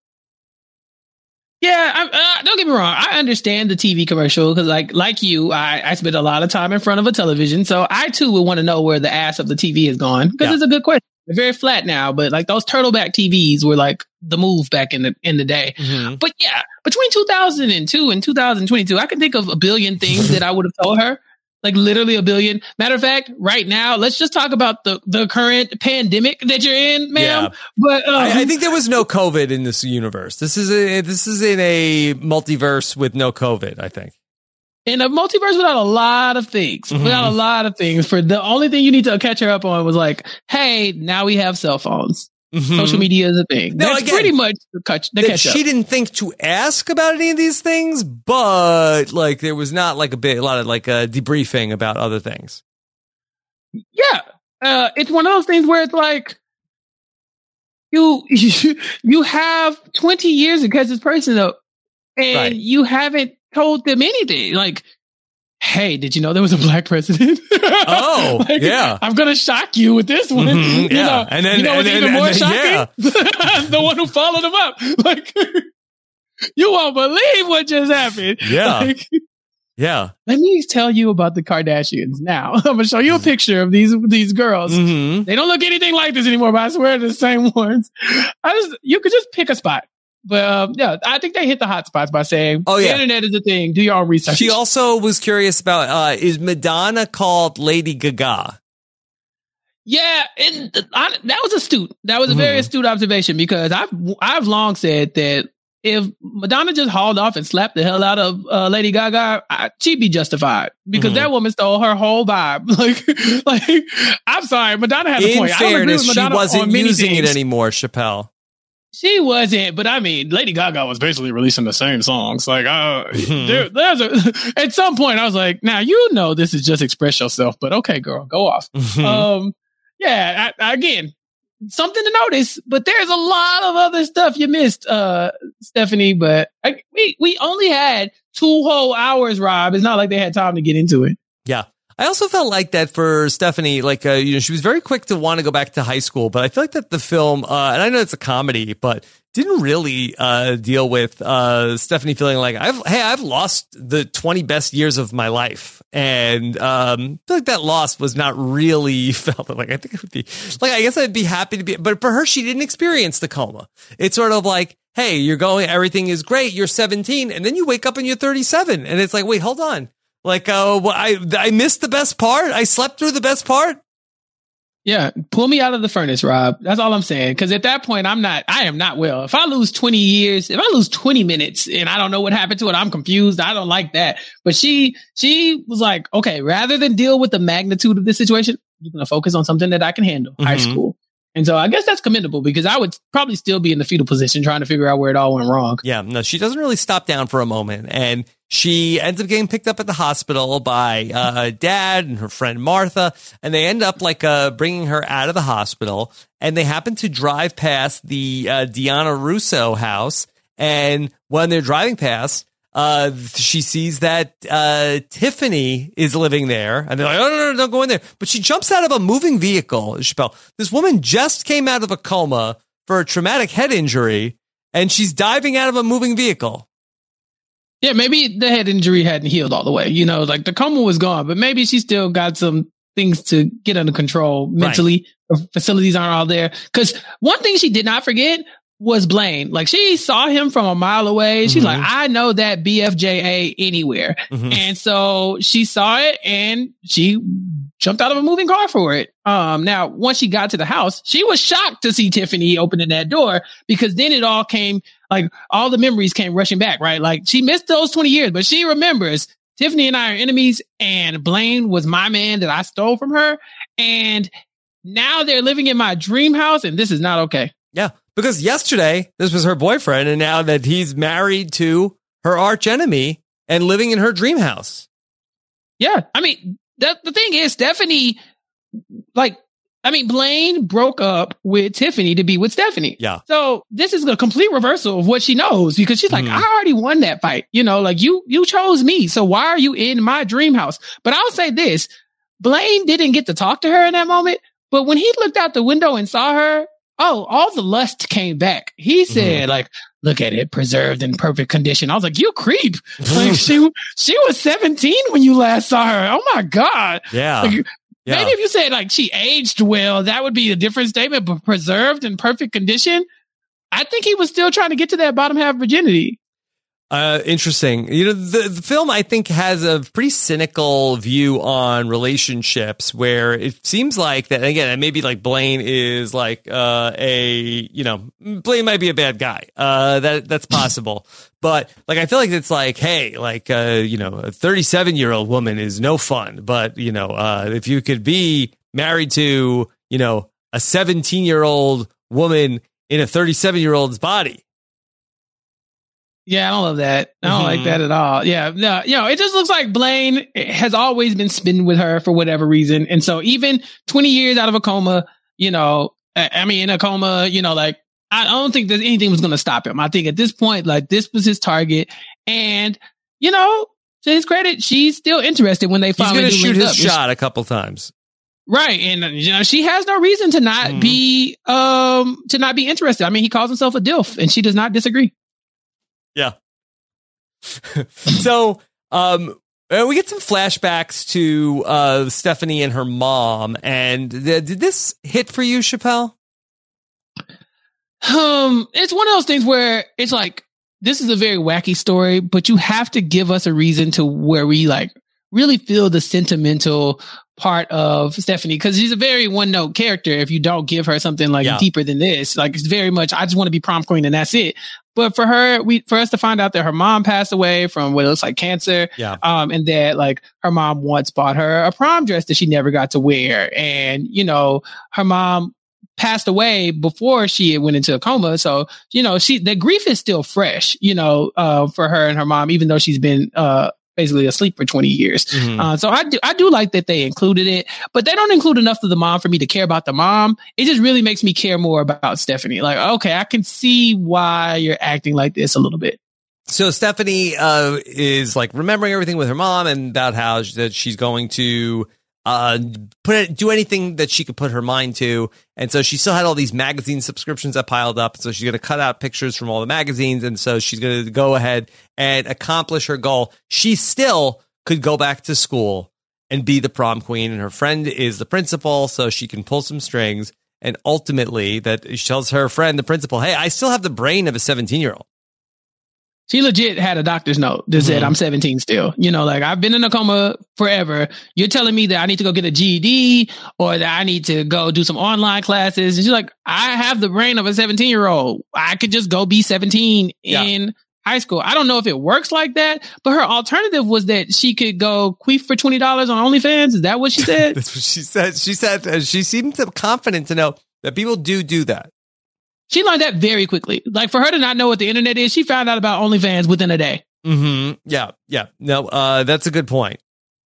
Yeah, don't get me wrong. I understand the TV commercial because, like you, I spent a lot of time in front of a television, so I too would want to know where the ass of the TV has gone, because it's a good question. They're very flat now, but those turtleback TVs were the move back in the day. Mm-hmm. But yeah, between 2002 and 2022, I can think of a billion things that I would have told her. Literally a billion. Matter of fact, right now, let's just talk about the current pandemic that you're in, ma'am. Yeah. But I think there was no COVID in this universe. This is in a multiverse with no COVID, I think. In a multiverse without a lot of things. Mm-hmm. Without a lot of things. For the only thing you need to catch her up on was hey, now we have cell phones. Mm-hmm. Social media is a thing. No, that's again, pretty much the catch up. She didn't think to ask about any of these things, but there was not a lot of debriefing about other things. Yeah, it's one of those things where it's you have 20 years to catch this person up, and you haven't told them anything. Hey, did you know there was a black president? Oh, yeah. I'm going to shock you with this one. Mm-hmm, yeah. And then, what's even more shocking? The one who followed him up. You won't believe what just happened. Yeah. Yeah. Let me tell you about the Kardashians now. I'm going to show you a picture of these girls. Mm-hmm. They don't look anything like this anymore, but I swear they're the same ones. You could just pick a spot. But yeah, I think they hit the hot spots by saying, the internet is a thing. Do your own research. She also was curious about, is Madonna called Lady Gaga? Yeah, that was astute. That was a very astute observation, because I've long said that if Madonna just hauled off and slapped the hell out of Lady Gaga, she'd be justified, because that woman stole her whole vibe. I'm sorry, Madonna has a point. In fairness, she wasn't using it anymore, Chappelle. She wasn't, but I mean, Lady Gaga was basically releasing the same songs. At some point, I was like, now, this is just express yourself, but okay, girl, go off. Again, something to notice, but there's a lot of other stuff you missed, Stephanie, but we only had 2 whole hours, Rob. It's not like they had time to get into it. Yeah. I also felt like that for Stephanie, like, she was very quick to want to go back to high school, but I feel like that the film, and I know it's a comedy, but didn't really deal with Stephanie feeling like, I've lost the 20 best years of my life. And I feel like that loss was not really felt. Like, I think it would be, like, I guess I'd be happy to be, but for her, she didn't experience the coma. It's sort of like, hey, everything is great, you're 17, and then you wake up and you're 37. And it's like, wait, hold on. Like, I missed the best part? I slept through the best part? Yeah, pull me out of the furnace, Rob. That's all I'm saying. Because at that point, I am not well. If I lose 20 years, if I lose 20 minutes and I don't know what happened to it, I'm confused. I don't like that. But she was like, okay, rather than deal with the magnitude of this situation, I'm going to focus on something that I can handle, high school. And so I guess that's commendable because I would probably still be in the fetal position trying to figure out where it all went wrong. Yeah, no, she doesn't really stop down for a moment. And she ends up getting picked up at the hospital by Dad and her friend Martha. And they end up bringing her out of the hospital. And they happen to drive past the Deanna Russo house. And when they're driving past, she sees that Tiffany is living there, and they're like, "Oh, no, don't go in there." But she jumps out of a moving vehicle. Chappelle, this woman just came out of a coma for a traumatic head injury, and she's diving out of a moving vehicle. Yeah, maybe the head injury hadn't healed all the way. Like the coma was gone, but maybe she still got some things to get under control mentally. Right. Her facilities aren't all there. Because one thing she did not forget was Blaine. Like, she saw him from a mile away. She's like, I know that BFJA anywhere. And so she saw it and she jumped out of a moving car for it. Now, once she got to the house, she was shocked to see Tiffany opening that door because then it all came, like, all the memories came rushing back, right? Like, she missed those 20 years, but she remembers Tiffany and I are enemies and Blaine was my man that I stole from her. And now they're living in my dream house and this is not okay. Yeah. Because yesterday, this was her boyfriend, and now that he's married to her arch enemy and living in her dream house. Yeah. I mean, the thing is, Stephanie, Blaine broke up with Tiffany to be with Stephanie. Yeah. So this is a complete reversal of what she knows because she's like, I already won that fight. You chose me. So why are you in my dream house? But I'll say this, Blaine didn't get to talk to her in that moment, but when he looked out the window and saw her, all the lust came back. He said, look at it, preserved in perfect condition. I was like, you creep. Like, she was 17 when you last saw her. Oh my God. Yeah. Maybe if you said she aged well, that would be a different statement, but preserved in perfect condition. I think he was still trying to get to that bottom half virginity. Interesting. The film, I think, has a pretty cynical view on relationships where it seems like that, again, and maybe Blaine is Blaine might be a bad guy. That's possible. But I feel like it's hey, a 37-year-old woman is no fun. But, if you could be married to, a 17-year-old woman in a 37-year-old's body. Yeah, I don't love that. I don't like that at all. Yeah, no, it just looks like Blaine has always been spinning with her for whatever reason. And so even 20 years out of a coma, in a coma, I don't think that anything was going to stop him. I think at this point, this was his target. And, to his credit, she's still interested when they finally He's going to shoot his shot a couple times. Right. And, she has no reason to not be interested. I mean, he calls himself a DILF and she does not disagree. Yeah. So, we get some flashbacks to Stephanie and her mom. And did this hit for you, Chappelle? It's one of those things where it's this is a very wacky story, but you have to give us a reason to where we really feel the sentimental part of Stephanie, because she's a very one-note character if you don't give her something deeper than this. It's very much, I just want to be prom queen and that's it. But for her, for us to find out that her mom passed away from what looks like cancer, and that her mom once bought her a prom dress that she never got to wear, and her mom passed away before she went into a coma, so the grief is still fresh, for her and her mom, even though she's been basically asleep for 20 years. So I do like that they included it, but they don't include enough of the mom for me to care about the mom. It just really makes me care more about Stephanie. Okay, I can see why you're acting like this a little bit. So Stephanie is like remembering everything with her mom and about how that she's going to do anything that she could put her mind to. And so she still had all these magazine subscriptions that piled up. So she's going to cut out pictures from all the magazines. And so she's going to go ahead and accomplish her goal. She still could go back to school and be the prom queen. And her friend is the principal, so she can pull some strings. And ultimately that she tells her friend, the principal, hey, I still have the brain of a 17-year-old. She legit had a doctor's note that said, I'm 17 still. You know, like, I've been in a coma forever. You're telling me that I need to go get a GED or that I need to go do some online classes. And she's like, I have the brain of a 17-year-old. I could just go be 17 in high school. I don't know if it works like that, but her alternative was that she could go queef for $20 on OnlyFans. Is that what she said? That's what she said. She said she seemed confident to know that people do that. She learned that very quickly. Like, for her to not know what the internet is, she found out about OnlyFans within a day. Mm-hmm. Yeah. No, that's a good point.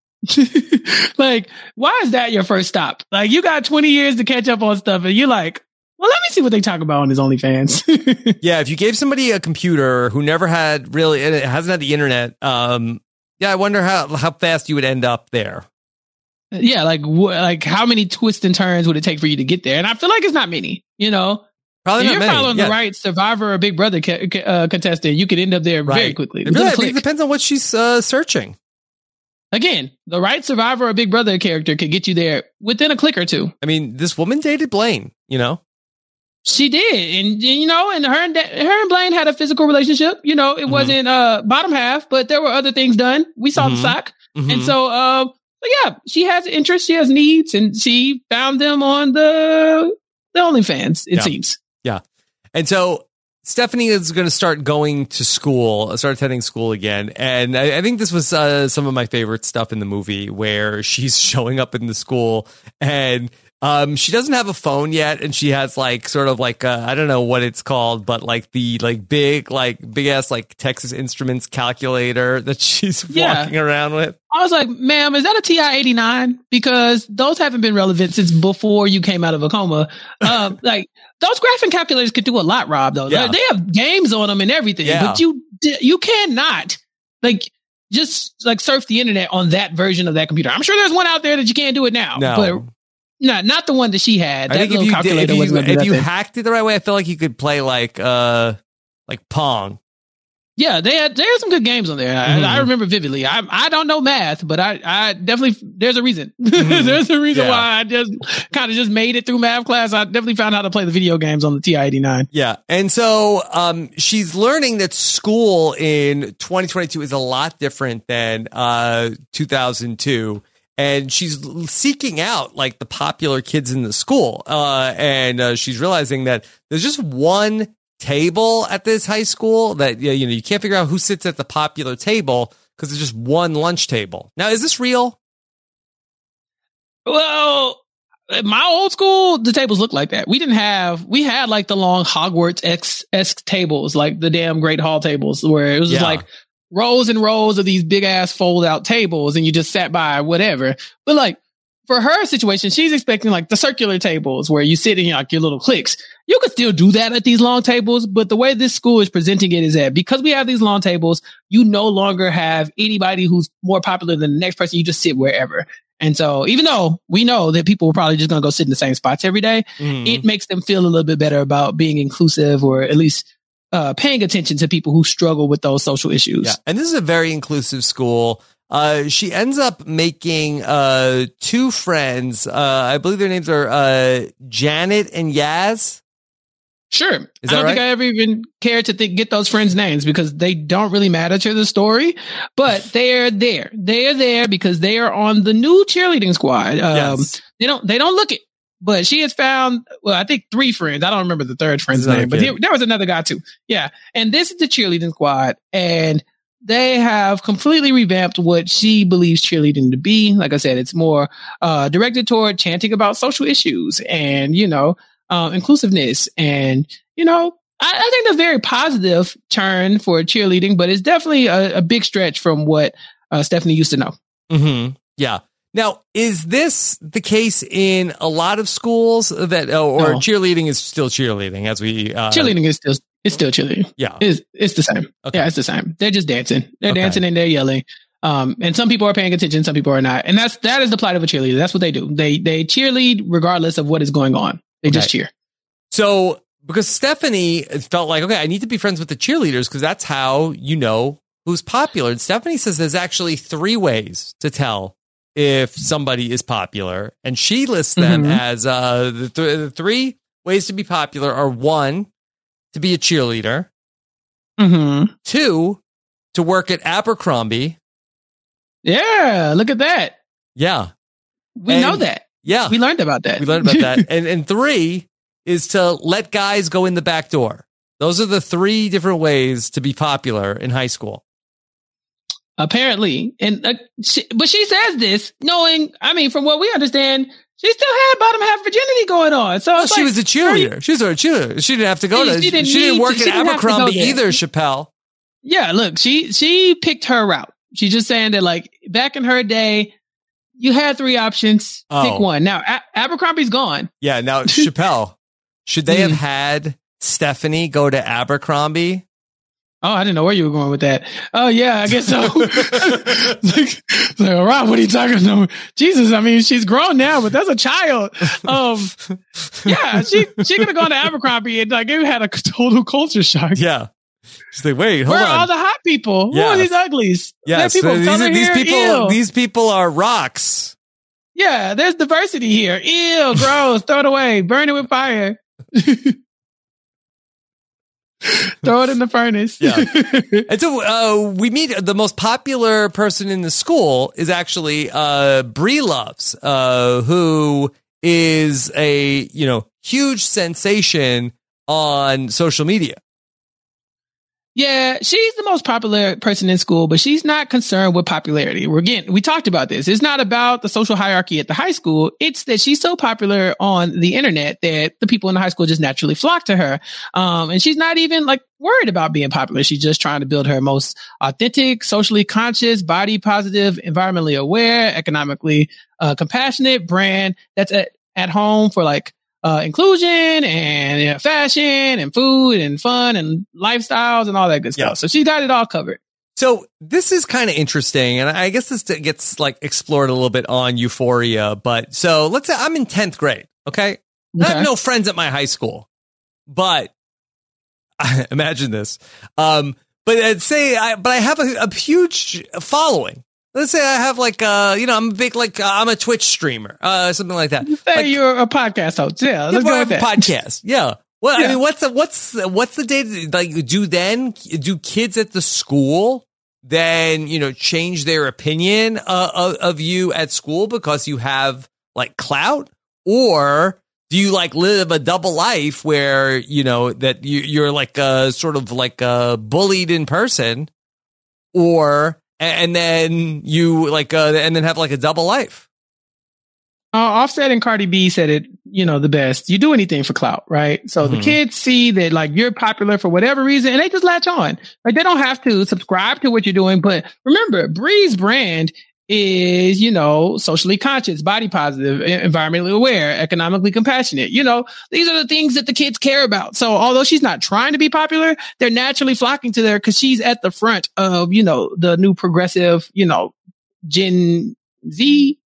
Like, why is that your first stop? Like, you got 20 years to catch up on stuff, and you're like, well, let me see what they talk about on his OnlyFans. Yeah, if you gave somebody a computer who never had really, and it hasn't had the internet, I wonder how fast you would end up there. Yeah, like how many twists and turns would it take for you to get there? And I feel like it's not many, you know? Probably if not you're many. following the right Survivor or Big Brother contestant, you could end up there very quickly. It depends on what she's searching. Again, the right Survivor or Big Brother character could get you there within a click or two. I mean, this woman dated Blaine, you know? She did. And you know, and her and Blaine had a physical relationship. You know, it wasn't bottom half, but there were other things done. We saw the sock. And so, yeah, she has interests, she has needs, and she found them on the OnlyFans, it seems. Yeah. And so Stephanie is going to start going to school, start attending school again. And I think this was some of my favorite stuff in the movie, where she's showing up in the school and she doesn't have a phone yet. And she has like sort of like, I don't know what it's called, but like the big ass like Texas Instruments calculator that she's walking around with. I was like, ma'am, is that a TI-89? Because those haven't been relevant since before you came out of a coma. Like, those graphing calculators could do a lot, Rob, though. Yeah. They have games on them and everything, but you cannot just surf the internet on that version of that computer. I'm sure there's one out there that you can't do it now, but not the one that she had. I think if you hacked it the right way, I feel like you could play like Pong. Yeah, they had some good games on there. I remember vividly. I don't know math, but I definitely, there's a reason. There's a reason why I just made it through math class. I definitely found how to play the video games on the TI-89. Yeah. And so she's learning that school in 2022 is a lot different than 2002. And she's seeking out like the popular kids in the school. And she's realizing that there's just one table at this high school that you can't figure out who sits at the popular table because there's just one lunch table. Now, is this real? Well, at my old school, the tables looked like that. We had like the long Hogwarts-esque tables, like the damn Great Hall tables, where it was just like rows and rows of these big ass fold out tables and you just sat by whatever. But like, for her situation, she's expecting like the circular tables where you sit in like your little cliques. You could still do that at these long tables, but the way this school is presenting it is that because we have these long tables, you no longer have anybody who's more popular than the next person. You just sit wherever. And so even though we know that people are probably just going to go sit in the same spots every day, it makes them feel a little bit better about being inclusive, or at least paying attention to people who struggle with those social issues. Yeah. And this is a very inclusive school. She ends up making two friends. I believe their names are Janet and Yaz. Sure. I don't think I ever even cared to get those friends' names because they don't really matter to the story, but they're there. They're there because they are on the new cheerleading squad. They don't look it, but she has found, I think 3 friends. I don't remember the third friend's name, but there was another guy too. Yeah. And this is the cheerleading squad, and they have completely revamped what she believes cheerleading to be. Like I said, it's more directed toward chanting about social issues and, inclusiveness. And, I think that's a very positive turn for cheerleading, but it's definitely a big stretch from what Stephanie used to know. Mm-hmm. Yeah. Now, is this the case in a lot of schools that, or cheerleading is still cheerleading as we... cheerleading is It's still cheerleading. Yeah. It's the same. Okay. Yeah, it's the same. They're just dancing. They're Okay. dancing and they're yelling. And some people are paying attention, some people are not. And that is the plight of a cheerleader. That's what they do. They cheerlead regardless of what is going on. They just cheer. So, because Stephanie felt like, okay, I need to be friends with the cheerleaders because that's how you know who's popular. And Stephanie says there's actually 3 ways to tell if somebody is popular. And she lists them as the 3 ways to be popular are 1, to be a cheerleader. 2, to work at Abercrombie. Yeah, look at that. Yeah. We know that. Yeah. We learned about that. We learned about that. And 3 is to let guys go in the back door. Those are the 3 different ways to be popular in high school. Apparently. And but she says this knowing, I mean, from what we understand, she still had bottom half virginity going on. So she was a cheerleader. She was a cheerleader. She didn't have to go to. She didn't work at Abercrombie either, Chappelle. Yeah, look, she picked her route. She's just saying that, like, back in her day, you had 3 options. Pick one. Now, Abercrombie's gone. Yeah, now, Chappelle, should they have had Stephanie go to Abercrombie? Oh, I didn't know where you were going with that. Oh, yeah, I guess so. It's like, all right, what are you talking about? Jesus, I mean, she's grown now, but that's a child. Yeah, she could have gone to Abercrombie and, like, it had a total culture shock. Yeah. She's like, wait, hold Where on. are all the hot people? Yeah. Who are these uglies? Yes, People these people are rocks. Yeah, there's diversity here. Ew, gross. Throw it away. Burn it with fire. Throw it in the furnace. Yeah. And so we meet the most popular person in the school is actually Brie Loves, who is a huge sensation on social media. Yeah, she's the most popular person in school, but she's not concerned with popularity. We talked about this. It's not about the social hierarchy at the high school. It's that she's so popular on the internet that the people in the high school just naturally flock to her. And she's not even like worried about being popular. She's just trying to build her most authentic, socially conscious, body positive, environmentally aware, economically compassionate brand that's at home for like inclusion and fashion and food and fun and lifestyles and all that good stuff. Yeah. So she got it all covered. So this is kind of interesting. And I guess this gets like explored a little bit on Euphoria. But so let's say I'm in 10th grade. Okay. I have no friends at my high school, but imagine this. But I have a huge following. Let's say I have like, I'm a big, I'm a Twitch streamer, something like that. Say you're a podcast host. Yeah. Let's go with that. Podcast. Yeah. Well, Yeah. I mean, what's the data? Like, do kids at the school then, change their opinion of you at school because you have like clout? Or do you like live a double life where, that you're like sort of like bullied in person and then you like, and then have like a double life? Offset and Cardi B said it, the best. You do anything for clout, right? So the kids see that like you're popular for whatever reason and they just latch on. Like they don't have to subscribe to what you're doing. But remember, Brie's brand is, socially conscious, body positive, environmentally aware, economically compassionate. These are the things that the kids care about. So although she's not trying to be popular, they're naturally flocking to her because she's at the front of, the new progressive, Gen Z,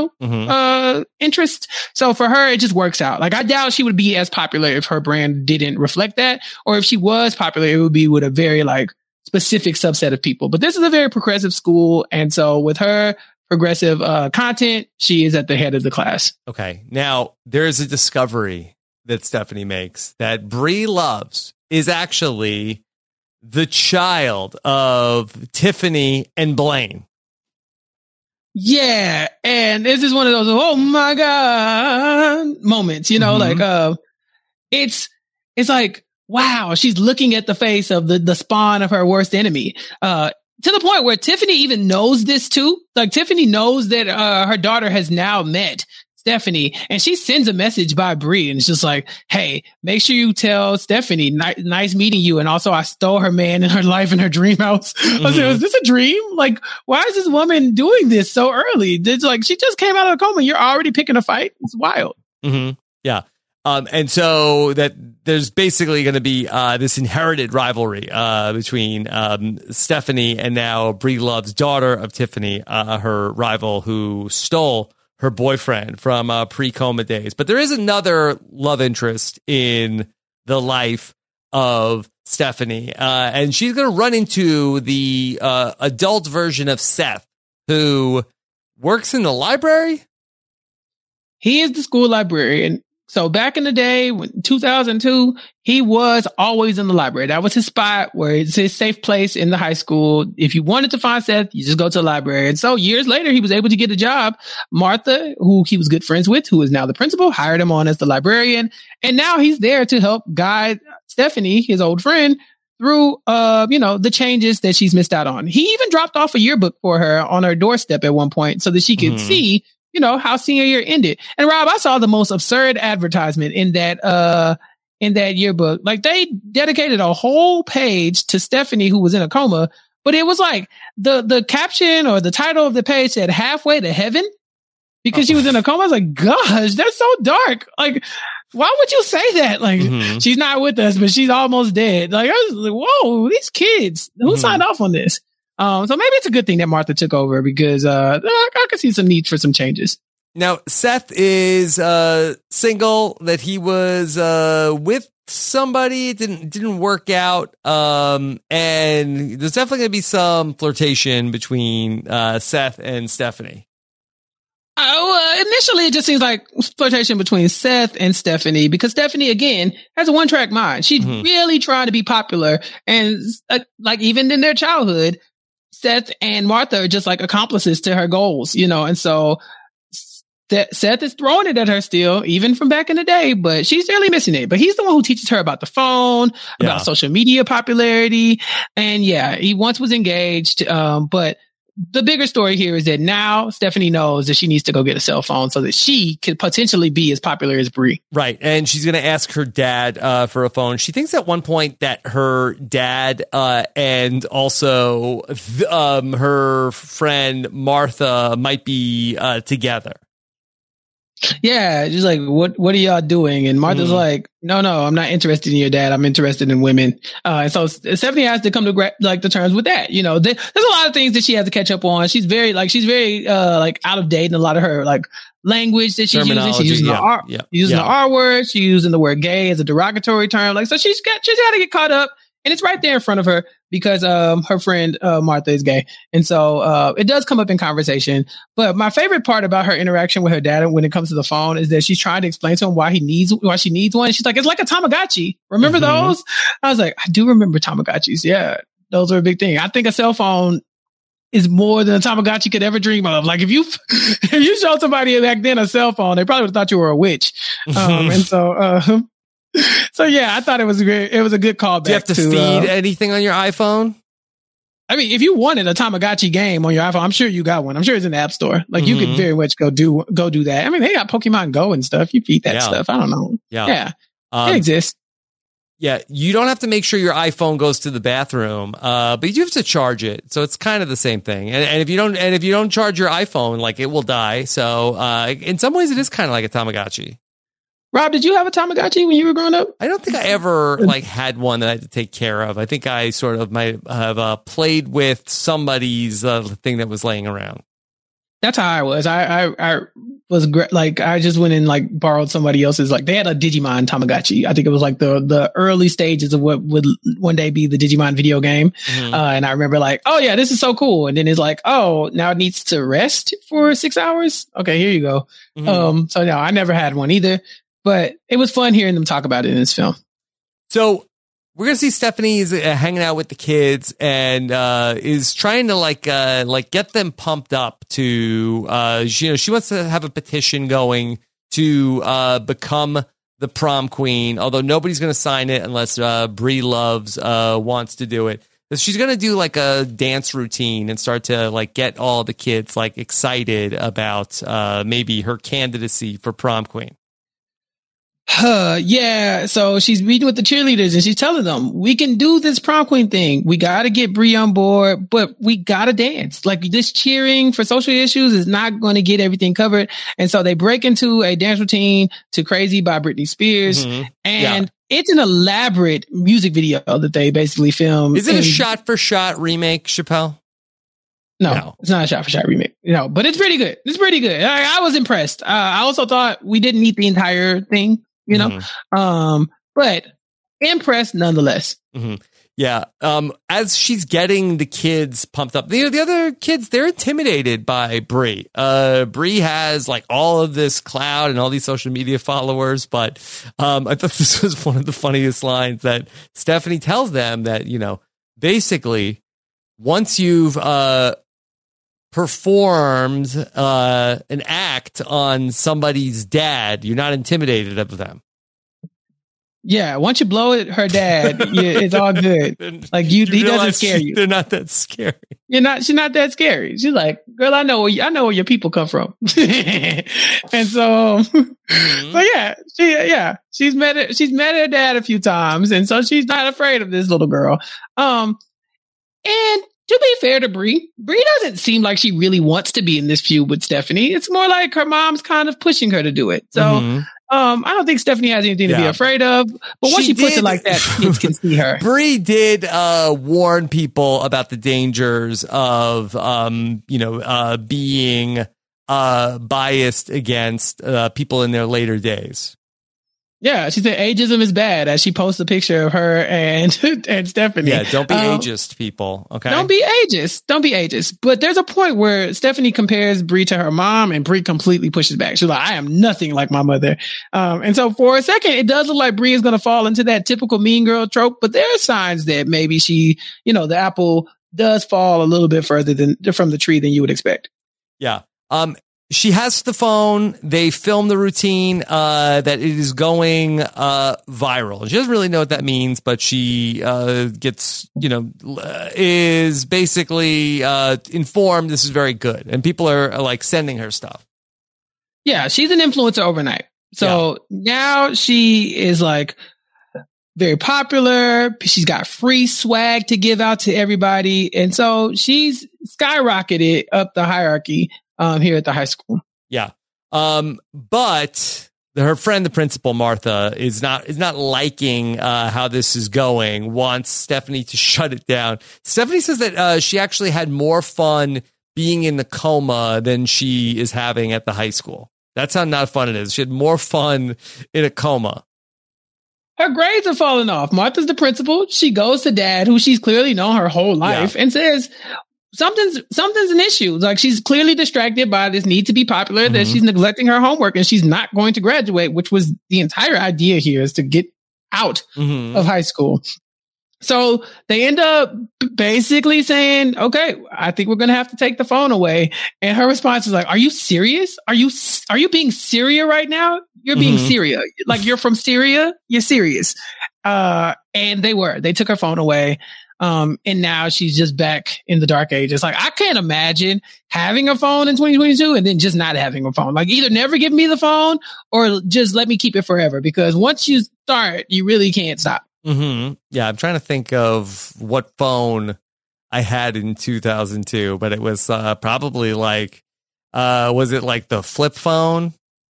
interest. So for her, it just works out. Like I doubt she would be as popular if her brand didn't reflect that, or if she was popular, it would be with a very like specific subset of people. But this is a very progressive school. And so with her progressive content, she is at the head of the class. Okay. Now there's a discovery that Stephanie makes that Brie Loves is actually the child of Tiffany and Blaine. Yeah. And this is one of those, oh my God moments, like, it's like, wow, she's looking at the face of the spawn of her worst enemy. To the point where Tiffany even knows this too. Like Tiffany knows that, her daughter has now met Stephanie and she sends a message by Brie and it's just like, hey, make sure you tell Stephanie, nice meeting you. And also I stole her man in her life in her dream house. I said, was this a dream? Like, why is this woman doing this so early? It's like, she just came out of a coma. You're already picking a fight. It's wild. Yeah. And so that there's basically going to be this inherited rivalry between Stephanie and now Brie Love's daughter of Tiffany, her rival who stole her boyfriend from pre-coma days. But there is another love interest in the life of Stephanie, and she's going to run into the adult version of Seth, who works in the library. He is the school librarian. So back in the day, 2002, he was always in the library. That was his spot where it's his safe place in the high school. If you wanted to find Seth, you just go to the library. And so years later, he was able to get a job. Martha, who he was good friends with, who is now the principal, hired him on as the librarian. And now he's there to help guide Stephanie, his old friend, through, the changes that she's missed out on. He even dropped off a yearbook for her on her doorstep at one point so that she could see how senior year ended. And Rob, I saw the most absurd advertisement in that yearbook. Like, they dedicated a whole page to Stephanie, who was in a coma, but it was like the caption or the title of the page said halfway to heaven because she was in a coma. I was like, gosh, that's so dark. Like, why would you say that? Like, she's not with us, but she's almost dead. Like, I was like, whoa, these kids, who signed off on this? So maybe it's a good thing that Martha took over because I could see some need for some changes. Now, Seth is single, that he was with somebody. It didn't work out. And there's definitely going to be some flirtation between Seth and Stephanie. Initially, it just seems like flirtation between Seth and Stephanie because Stephanie, again, has a one-track mind. She's really trying to be popular. And like even in their childhood, Seth and Martha are just like accomplices to her goals, and so Seth is throwing it at her still, even from back in the day, but she's really missing it. But he's the one who teaches her about the phone, about social media popularity. And he once was engaged. But the bigger story here is that now Stephanie knows that she needs to go get a cell phone so that she could potentially be as popular as Brie. Right. And she's going to ask her dad for a phone. She thinks at one point that her dad and also her friend Martha might be together. Yeah, she's like, what are y'all doing? And Martha's like, no, I'm not interested in your dad. I'm interested in women. And so Stephanie has to come to terms with that. There's a lot of things that she has to catch up on. She's very out of date in a lot of her language that she's using. She's using the R word. She's using the word gay as a derogatory term. So she's got to get caught up. And it's right there in front of her because her friend Martha is gay. And so it does come up in conversation. But my favorite part about her interaction with her dad when it comes to the phone is that she's trying to explain to him why she needs one. And she's like, it's like a Tamagotchi. Remember those? I was like, I do remember Tamagotchis. Yeah, those are a big thing. I think a cell phone is more than a Tamagotchi could ever dream of. Like if you showed somebody back then a cell phone, they probably would have thought you were a witch. So I thought it was great. It was a good callback. Do you have to feed anything on your iPhone? I mean, if you wanted a Tamagotchi game on your iPhone, I'm sure you got one. I'm sure it's in the App Store. Like you could very much go do that. I mean, they got Pokemon Go and stuff. You feed that stuff. I don't know. Yeah. It exists. Yeah, you don't have to make sure your iPhone goes to the bathroom, but you do have to charge it. So it's kind of the same thing. And if you don't charge your iPhone, it will die. So in some ways, it is kind of like a Tamagotchi. Rob, did you have a Tamagotchi when you were growing up? I don't think I ever had one that I had to take care of. I think I sort of might have played with somebody's thing that was laying around. That's how I was. I was I just went and borrowed somebody else's. They had a Digimon Tamagotchi. I think it was the early stages of what would one day be the Digimon video game. And I remember oh yeah, this is so cool. And then it's oh, now it needs to rest for 6 hours. Okay, here you go. So no, I never had one either. But it was fun hearing them talk about it in this film. So we're going to see Stephanie is hanging out with the kids and is trying to get them pumped up to, she wants to have a petition going to become the prom queen, although nobody's going to sign it unless Brie Loves wants to do it. So she's going to do a dance routine and start to get all the kids excited about maybe her candidacy for prom queen. Yeah, so she's meeting with the cheerleaders and she's telling them, we can do this prom queen thing. We got to get Brie on board, but we got to dance. Like, this cheering for social issues is not going to get everything covered. And so they break into a dance routine to Crazy by Britney Spears. And it's an elaborate music video that they basically filmed. Is it a shot for shot remake, Chappelle? No, it's not a shot for shot remake. But it's pretty good. It's pretty good. I was impressed. I also thought we didn't need the entire thing, but impressed nonetheless. Yeah. As she's getting the kids pumped up, the other kids, they're intimidated by Brie. Brie has like all of this clout and all these social media followers, but I thought this was one of the funniest lines that Stephanie tells them that, basically once you've performed an act on somebody's dad, you're not intimidated of them. Yeah, once you blow it, her dad, it's all good. Like he doesn't scare you. They're not that scary. She's not that scary. She's like, girl, I know where your people come from. And so, she's met her dad a few times, and so she's not afraid of this little girl. And to be fair to Brie doesn't seem like she really wants to be in this feud with Stephanie. It's more like her mom's kind of pushing her to do it. So, I don't think Stephanie has anything to be afraid of, but once she puts it like that, kids can see her. Brie did warn people about the dangers of, being biased against people in their later days. Yeah, she said ageism is bad as she posts a picture of her and Stephanie. Yeah, don't be ageist, people. Okay, don't be ageist. But there's a point where Stephanie compares Brie to her mom, and Brie completely pushes back. She's like, "I am nothing like my mother." And so for a second, it does look like Brie is going to fall into that typical mean girl trope. But there are signs that maybe she, the apple does fall a little bit further from the tree than you would expect. Yeah. She has the phone. They film the routine that it is going viral. She doesn't really know what that means, but she gets, is basically informed this is very good. And people are like sending her stuff. Yeah, she's an influencer overnight. So now she is like very popular. She's got free swag to give out to everybody. And so she's skyrocketed up the hierarchy here at the high school. Yeah. But her friend, the principal, Martha, is not liking how this is going, wants Stephanie to shut it down. Stephanie says that she actually had more fun being in the coma than she is having at the high school. That's how not fun it is. She had more fun in a coma. Her grades are falling off. Martha's the principal. She goes to Dad, who she's clearly known her whole life, and says, something's an issue. Like, she's clearly distracted by this need to be popular, that she's neglecting her homework and she's not going to graduate, which was the entire idea here, is to get out of high school. So they end up basically saying, okay, I think we're going to have to take the phone away. And her response is like, are you serious? Are you being Syria right now? You're being Syria. Like, you're from Syria. You're serious. And they took her phone away. And now she's just back in the dark ages. Like, I can't imagine having a phone in 2022 and then just not having a phone. Like, either never give me the phone or just let me keep it forever, because once you start, you really can't stop. Yeah, I'm trying to think of what phone I had in 2002, but it was probably like, was it like the flip phone?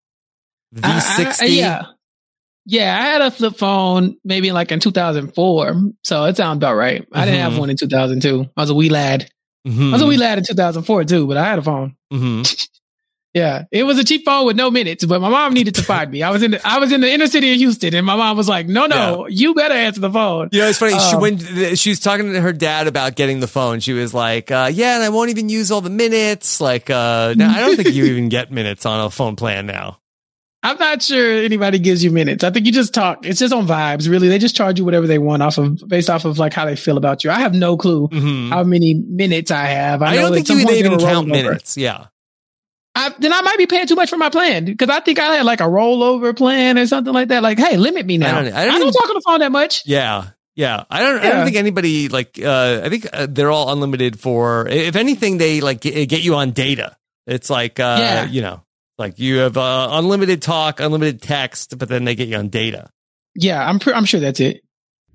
V60? Yeah, I had a flip phone maybe like in 2004. So it sounds about right. I didn't have one in 2002. I was a wee lad. I was a wee lad in 2004 too, but I had a phone. Yeah, it was a cheap phone with no minutes, but my mom needed to find me. I was in the inner city of Houston, and my mom was like, no, you better answer the phone. It's funny. When she was talking to her dad about getting the phone, she was like, and I won't even use all the minutes. Like, now, I don't think you even get minutes on a phone plan now. I'm not sure anybody gives you minutes. I think you just talk. It's just on vibes, really. They just charge you whatever they want based off of like how they feel about you. I have no clue how many minutes I have. I don't think they even count minutes. Yeah. Then I might be paying too much for my plan, because I think I had like a rollover plan or something like that. Like, hey, limit me now. I don't talk on the phone that much. Yeah. I don't think anybody like, I think they're all unlimited for, if anything, they like get you on data. It's like, Like you have unlimited talk, unlimited text, but then they get you on data. Yeah, I'm sure that's it.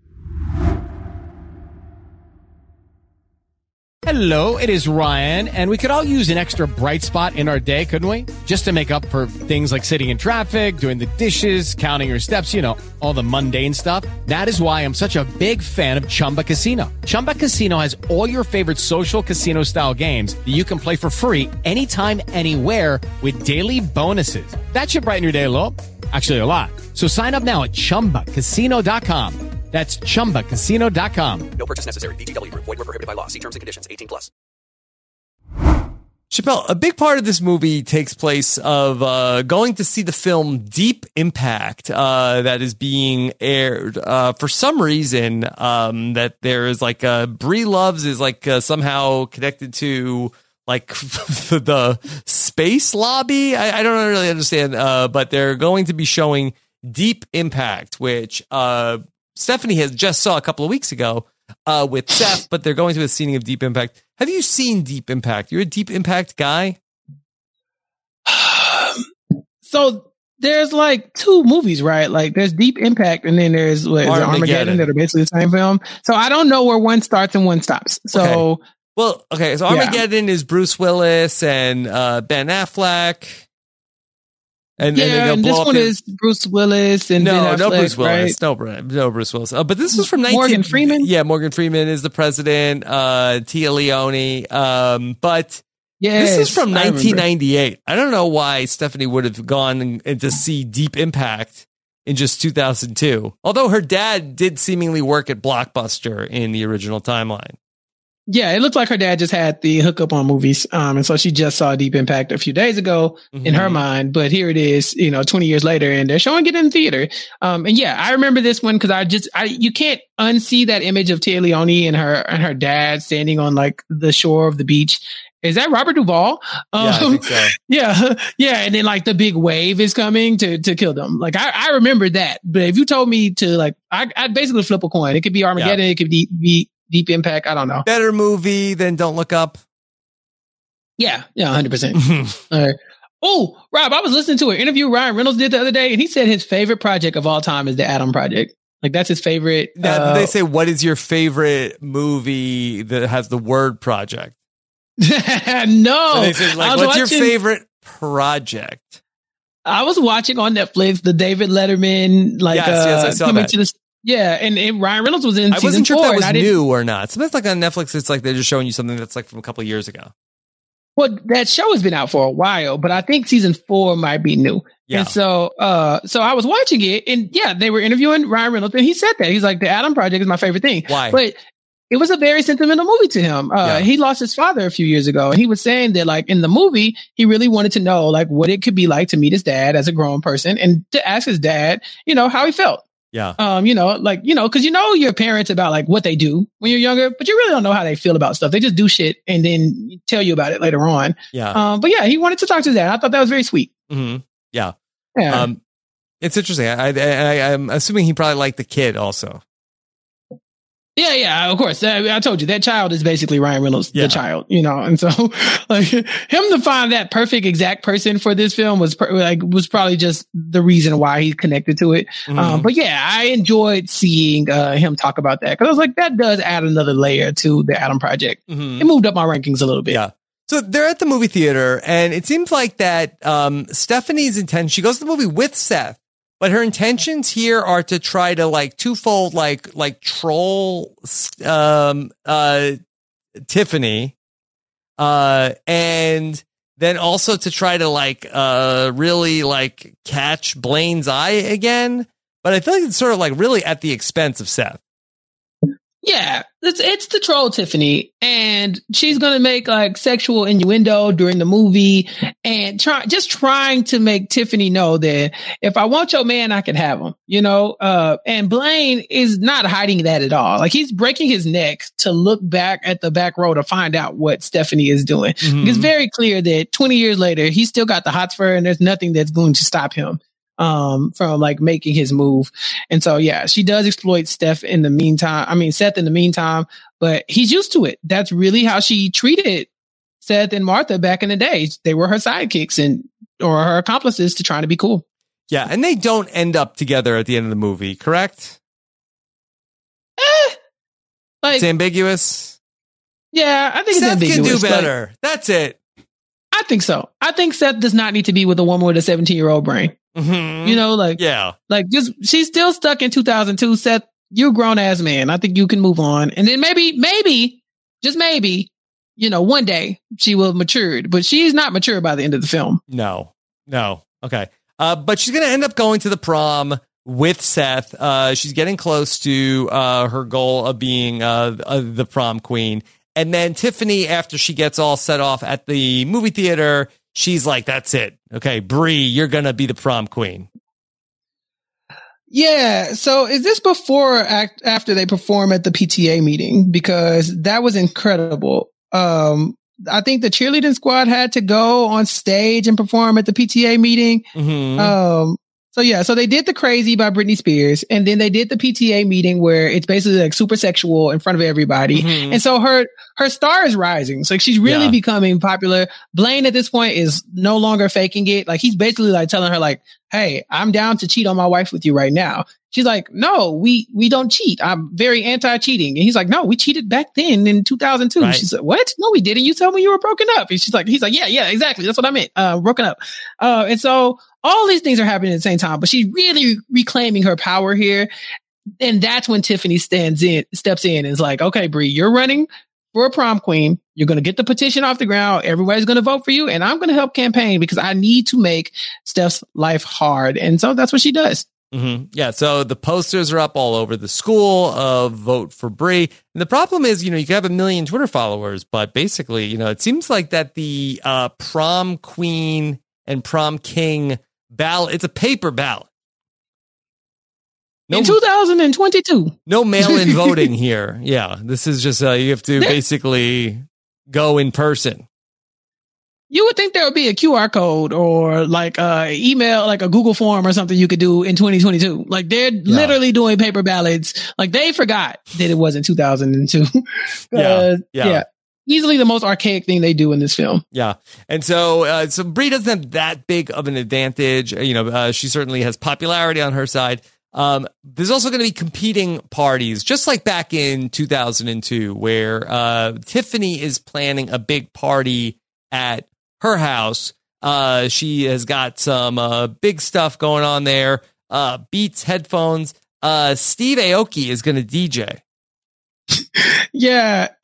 Hello, it is Ryan, and we could all use an extra bright spot in our day, couldn't we? Just to make up for things like sitting in traffic, doing the dishes, counting your steps, all the mundane stuff. That is why I'm such a big fan of Chumba Casino. Chumba Casino has all your favorite social casino-style games that you can play for free anytime, anywhere with daily bonuses. That should brighten your day a little. Actually, a lot. So sign up now at ChumbaCasino.com. That's ChumbaCasino.com. No purchase necessary. VGW Group. Void where prohibited by law. See terms and conditions. 18+. Chappelle, a big part of this movie takes place of going to see the film Deep Impact that is being aired. For some reason, that there is like Brie Loves is like somehow connected to like the space lobby. I don't really understand, but they're going to be showing Deep Impact, which Stephanie has just saw a couple of weeks ago with Seth, but they're going to a screening of Deep Impact. Have you seen Deep Impact? You're a Deep Impact guy? So there's like two movies, right? Like there's Deep Impact and then there's Armageddon that are basically the same film. So I don't know where one starts and one stops. So, okay. So Armageddon is Bruce Willis and Ben Affleck. And this one is Bruce Willis and Ben Affleck, no Bruce Willis, right? no Bruce Willis. But this is from Morgan Freeman. Yeah, Morgan Freeman is the president. Tia Leone. But this is from 1998. I don't know why Stephanie would have gone and to see Deep Impact in just 2002. Although her dad did seemingly work at Blockbuster in the original timeline. Yeah, it looked like her dad just had the hookup on movies. And so she just saw Deep Impact a few days ago in her mind. But here it is, 20 years later, and they're showing it in theater. And yeah, I remember this one because you can't unsee that image of Tia Leone and her dad standing on like the shore of the beach. Is that Robert Duvall? Yeah, I think so. Yeah. And then like the big wave is coming to kill them. Like I remember that. But if you told me to like, I'd basically flip a coin. It could be Armageddon. Yeah. It could be Deep Impact. I don't know. Better movie than Don't Look Up. Yeah, 100%. All right. Oh, Rob, I was listening to an interview Ryan Reynolds did the other day, and he said his favorite project of all time is the Adam Project. Like that's his favorite. They say, what is your favorite movie that has the word project? No. They say, like, what's your favorite project? I was watching on Netflix the David Letterman, like, yes, I saw that. Yeah, and Ryan Reynolds was in season 4. I wasn't sure if that was new or not. Sometimes like on Netflix, it's like they're just showing you something that's like from a couple of years ago. Well, that show has been out for a while, but I think season 4 might be new. Yeah. And so I was watching it, and yeah, they were interviewing Ryan Reynolds, and he said that. He's like, the Adam Project is my favorite thing. Why? But it was a very sentimental movie to him. He lost his father a few years ago, and he was saying that like in the movie, he really wanted to know like what it could be like to meet his dad as a grown person and to ask his dad, how he felt. Yeah. Cause your parents about like what they do when you're younger, but you really don't know how they feel about stuff. They just do shit and then tell you about it later on. Yeah. But yeah, he wanted to talk to his dad. I thought that was very sweet. Mm-hmm. Yeah. Yeah. It's interesting. I'm assuming he probably liked the kid also. Yeah, of course. I told you that child is basically Ryan Reynolds, the child, and so like him to find that perfect exact person for this film was probably just the reason why he connected to it. Mm-hmm. But yeah, I enjoyed seeing him talk about that because I was like, that does add another layer to the Adam Project. Mm-hmm. It moved up my rankings a little bit. Yeah. So they're at the movie theater, and it seems like that Stephanie's intention, she goes to the movie with Seth. But her intentions here are to try to like twofold, like troll, Tiffany, and then also to try to like, really like catch Blaine's eye again. But I feel like it's sort of like really at the expense of Seth. Yeah, it's the troll Tiffany, and she's gonna make like sexual innuendo during the movie, and trying to make Tiffany know that if I want your man, I can have him. And Blaine is not hiding that at all. Like he's breaking his neck to look back at the back row to find out what Stephanie is doing. Mm-hmm. It's very clear that 20 years later, he's still got the hots for her, and there's nothing that's going to stop him from like making his move. And so, yeah, she does exploit Seth in the meantime, but he's used to it. That's really how she treated Seth and Martha back in the day. They were her sidekicks, and or her accomplices to trying to be cool. Yeah, and they don't end up together at the end of the movie, correct? It's ambiguous. Yeah, I think Seth it's ambiguous. can do better. That's it. I think so. I think Seth does not need to be with a woman with a 17-year-old brain. Mm-hmm. You know, like, just she's still stuck in 2002. Seth, you're a grown ass man. I think you can move on. And then maybe, just maybe, one day she will have matured, but she's not mature by the end of the film. No. Okay. But she's going to end up going to the prom with Seth. She's getting close to her goal of being the prom queen. And then Tiffany, after she gets all set off at the movie theater, she's like, that's it. Okay, Bree, you're going to be the prom queen. Yeah. So is this before or after they perform at the PTA meeting? Because that was incredible. I think the cheerleading squad had to go on stage and perform at the PTA meeting. Mm-hmm. So they did The Crazy by Britney Spears, and then they did the PTA meeting where it's basically like super sexual in front of everybody. Mm-hmm. And so her star is rising. So she's really becoming popular. Blaine at this point is no longer faking it. Like he's basically like telling her like, hey, I'm down to cheat on my wife with you right now. She's like, no, we don't cheat. I'm very anti-cheating. And he's like, no, we cheated back then in 2002. Right. She's like, what? No, we didn't. You told me you were broken up. And he's like, yeah, exactly. That's what I meant. Broken up. And so all these things are happening at the same time, but she's really reclaiming her power here. And that's when Tiffany steps in and is like, okay, Bree, you're running for a prom queen. You're going to get the petition off the ground. Everybody's going to vote for you. And I'm going to help campaign because I need to make Steph's life hard. And so that's what she does. Mm-hmm. Yeah. So the posters are up all over the school of vote for Bree. And the problem is, you can have 1 million Twitter followers, but basically, it seems like that the prom queen and prom king ballot, it's a paper ballot. In 2022. No mail-in voting here. Yeah. This is just, you have to basically go in person. You would think there would be a QR code or like email, like a Google form or something you could do in 2022. Like they're literally doing paper ballots. Like they forgot that it was in 2002. Yeah. Easily the most archaic thing they do in this film. Yeah. And so Bree doesn't have that big of an advantage. She certainly has popularity on her side. There's also going to be competing parties, just like back in 2002, where Tiffany is planning a big party at her house. She has got some big stuff going on there. Beats, headphones. Steve Aoki is going to DJ. Yeah.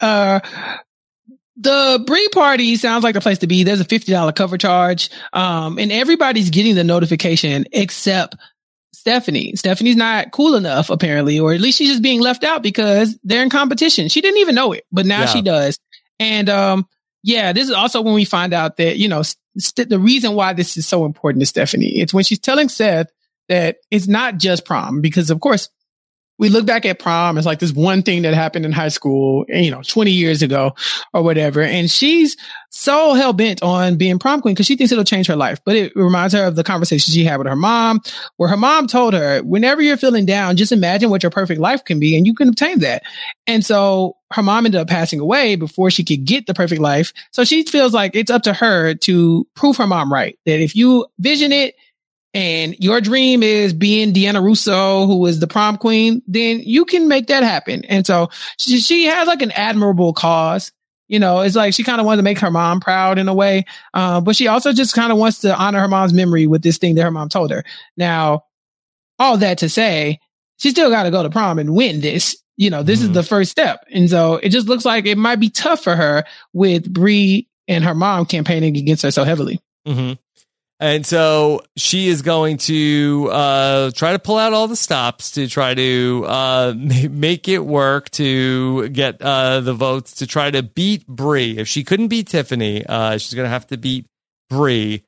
The Bree party sounds like the place to be. There's a $50 cover charge. And everybody's getting the notification except Stephanie. Stephanie's not cool enough, apparently, or at least she's just being left out because they're in competition. She didn't even know it, but now she does. And, this is also when we find out that, the reason why this is so important to Stephanie. It's when she's telling Seth that it's not just prom, because of course we look back at prom as like this one thing that happened in high school, 20 years ago or whatever. And she's so hell bent on being prom queen because she thinks it'll change her life. But it reminds her of the conversation she had with her mom, where her mom told her, whenever you're feeling down, just imagine what your perfect life can be and you can obtain that. And so her mom ended up passing away before she could get the perfect life. So she feels like it's up to her to prove her mom right, that if you vision it, and your dream is being Deanna Russo, who is the prom queen, then you can make that happen. And so she has like an admirable cause. It's like she kind of wanted to make her mom proud in a way. But she also just kind of wants to honor her mom's memory with this thing that her mom told her. Now, all that to say, she still got to go to prom and win this. This is the first step. And so it just looks like it might be tough for her with Bree and her mom campaigning against her so heavily. Mm-hmm. And so she is going to try to pull out all the stops to try to make it work to get the votes to try to beat Bree. If she couldn't beat Tiffany, she's going to have to beat Bree.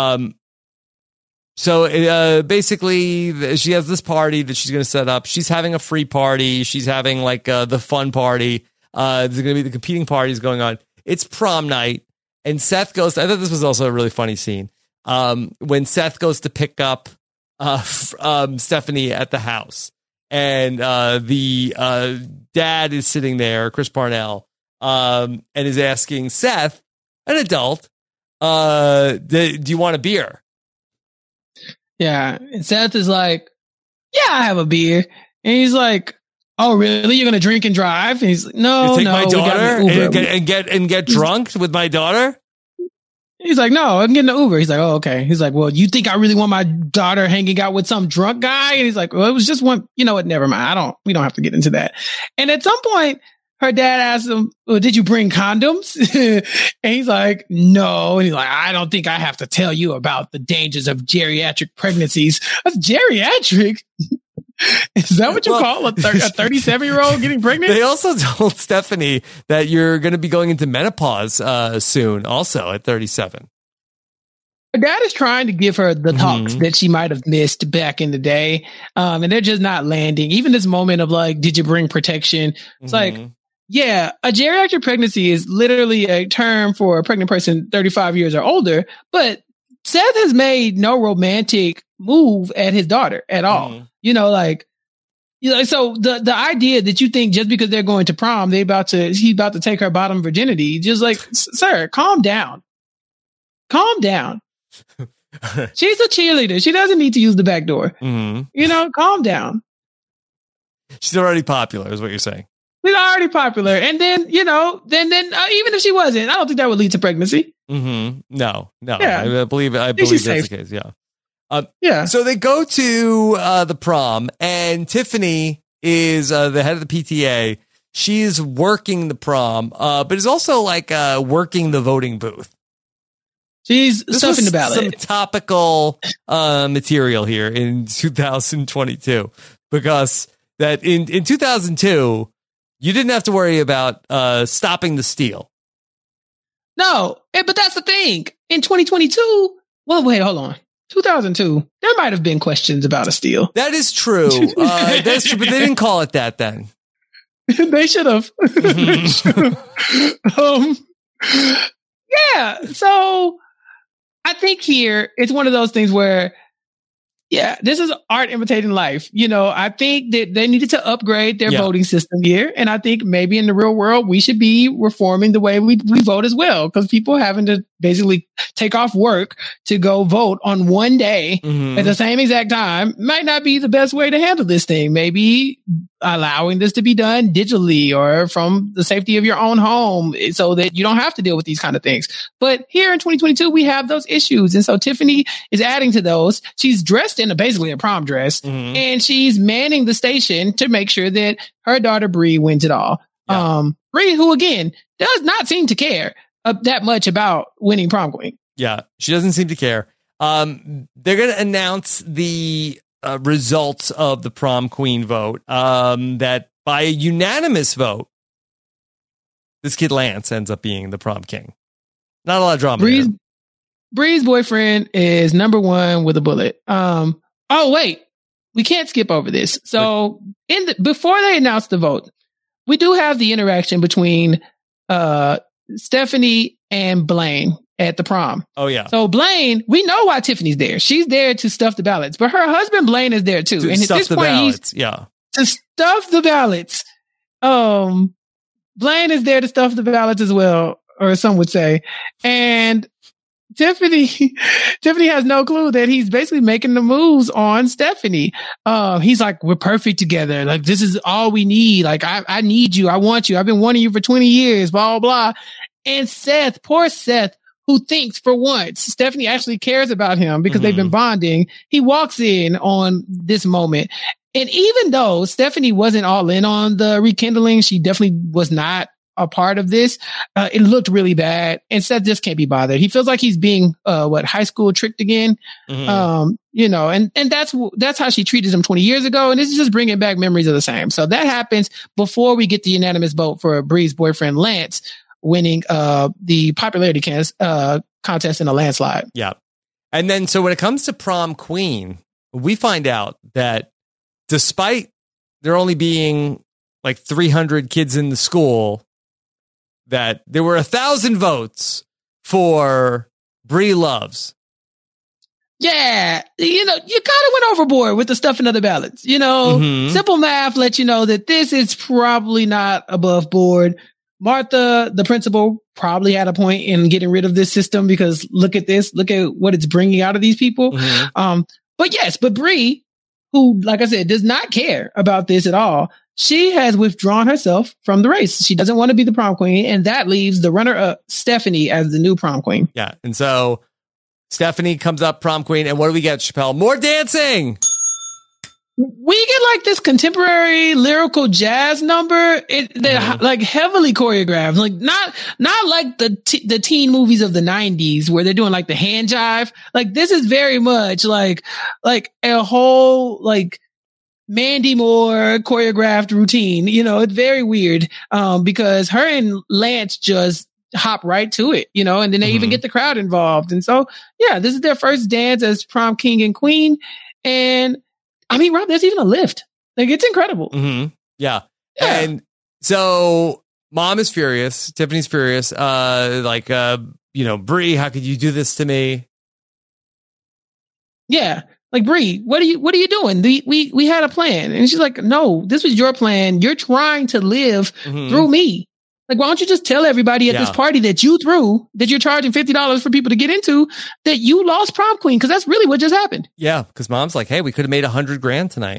So basically, she has this party that she's going to set up. She's having a free party. She's having like the fun party. There's going to be the competing parties going on. It's prom night. And Seth goes, I thought this was also a really funny scene. When Seth goes to pick up Stephanie at the house, and the dad is sitting there, Chris Parnell, and is asking Seth, an adult, do you want a beer? Yeah. And Seth is like, yeah, I have a beer. And he's like, oh, really? You're going to drink and drive? And he's like, no, You take no. my we got daughter an Uber. and get drunk with my daughter? He's like, no, I'm getting an Uber. He's like, oh, okay. He's like, well, you think I really want my daughter hanging out with some drunk guy? And he's like, well, it was just one, you know what? Never mind. We don't have to get into that. And at some point, her dad asked him, well, did you bring condoms? And he's like, no. And he's like, I don't think I have to tell you about the dangers of geriatric pregnancies. That's geriatric. Is that what you call a 37-year-old getting pregnant? They also told Stephanie that you're going to be going into menopause soon, also at 37. Her dad is trying to give her the talks that she might have missed back in the day. And they're just not landing. Even this moment of like, did you bring protection? It's like, yeah, a geriatric pregnancy is literally a term for a pregnant person 35 years or older, but Seth has made no romantic move at his daughter at all. You know, like, so the idea that you think just because they're going to prom, he's about to take her bottom virginity, just like, sir, calm down. Calm down. She's a cheerleader. She doesn't need to use the back door. You know, calm down. She's already popular, is what you're saying. She's already popular. And then, you know, then even if she wasn't, I don't think that would lead to pregnancy. No. Yeah. I believe that's the case. Yeah. So they go to the prom, and Tiffany is the head of the PTA. She's working the prom, but is also like working the voting booth. She's stuffing the ballot. Some topical material here in 2022, because that in 2002 you didn't have to worry about stopping the steal. No, but that's the thing. In 2022, well, wait, hold on. 2002, there might have been questions about a steal. That is true. That's true, but they didn't call it that then. They should have. Yeah. So I think here it's one of those things where, yeah, this is art imitating life. You know, I think that they needed to upgrade their voting system here. And I think maybe in the real world, we should be reforming the way we vote as well. Because people having to basically take off work to go vote on one day at the same exact time might not be the best way to handle this thing. Maybe allowing this to be done digitally or from the safety of your own home so that you don't have to deal with these kind of things. But here in 2022, we have those issues. And so Tiffany is adding to those. She's dressed in basically a prom dress, and she's manning the station to make sure that her daughter Bree wins it all. Bree, who again does not seem to care that much about winning prom queen. Yeah, she doesn't seem to care. They're going to announce the results of the prom queen vote. That by a unanimous vote, this kid Lance ends up being the prom king. Not a lot of drama. Bree's boyfriend is number one with a bullet. Oh wait, we can't skip over this. So before they announce the vote, we do have the interaction between Stephanie and Blaine at the prom. Oh yeah. So Blaine, we know why Tiffany's there. She's there to stuff the ballots, but her husband Blaine is there too. And at this point, to stuff the ballots. Blaine is there to stuff the ballots as well, or some would say. And Tiffany has no clue that he's basically making the moves on Stephanie. He's like, we're perfect together. Like, this is all we need. Like, I need you. I want you. I've been wanting you for 20 years, blah, blah, blah. And Seth, poor Seth, who thinks for once Stephanie actually cares about him because they've been bonding. He walks in on this moment. And even though Stephanie wasn't all in on the rekindling, she definitely was not a part of this. It looked really bad, and Seth just can't be bothered. He feels like he's being high school tricked again. You know, and that's how she treated him 20 years ago, and this is just bringing back memories of the same. So that happens before we get the unanimous vote for Bree's boyfriend Lance winning the popularity contest in a landslide. Yeah, and then so when it comes to prom queen, we find out that despite there only being like 300 kids in the school, that there were 1,000 votes for Bree Loves. Yeah, you know, you kind of went overboard with the stuffing of the ballots. You know, simple math lets you know that this is probably not above board. Martha, the principal, probably had a point in getting rid of this system because look at this, look at what it's bringing out of these people. But Bree, who, like I said, does not care about this at all, she has withdrawn herself from the race. She doesn't want to be the prom queen, and that leaves the runner-up, Stephanie, as the new prom queen. Yeah, and so Stephanie comes up prom queen, and what do we get, Chappelle? More dancing! We get like this contemporary lyrical jazz number. They're like heavily choreographed, like not like the teen movies of the 90s where they're doing like the hand jive. Like this is very much like a whole like Mandy Moore choreographed routine. You know, it's very weird because her and Lance just hop right to it, you know, and then they even get the crowd involved. And so, yeah, this is their first dance as prom king and queen. And I mean, Rob, there's even a lift. Like, it's incredible. Yeah. And so mom is furious. Tiffany's furious. Bree, how could you do this to me? Yeah. Like, Bree, what are you doing? We had a plan. And she's like, no, this was your plan. You're trying to live through me. Like, why don't you just tell everybody at this party that you threw, that you're charging $50 for people to get into, that you lost prom queen? Because that's really what just happened. Yeah, because mom's like, hey, we could have made $100,000 tonight.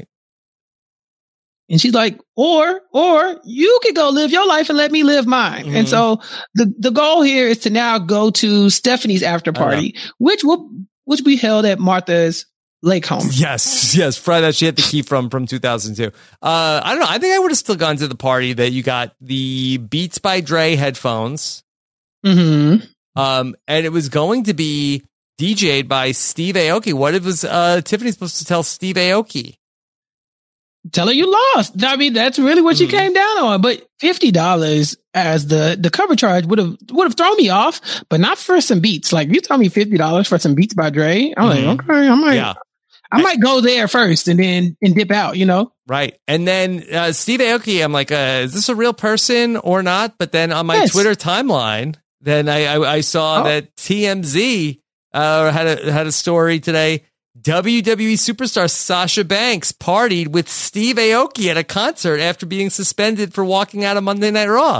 And she's like, or you could go live your life and let me live mine. And so the goal here is to now go to Stephanie's after party, which will be held at Martha's lake home. Yes. Friday that she had the key from 2002. I don't know. I think I would have still gone to the party that you got the Beats by Dre headphones. And it was going to be DJ'd by Steve Aoki. What it was Tiffany supposed to tell Steve Aoki? Tell her you lost. I mean, that's really what she came down on. But $50 as the cover charge would have thrown me off, but not for some beats. Like, you tell me $50 for some Beats by Dre. I'm like, okay, I might go there first and dip out, you know? Right. And then Steve Aoki, I'm like, is this a real person or not? But then on my Twitter timeline, then I saw that TMZ had a story today. WWE superstar Sasha Banks partied with Steve Aoki at a concert after being suspended for walking out of Monday Night Raw.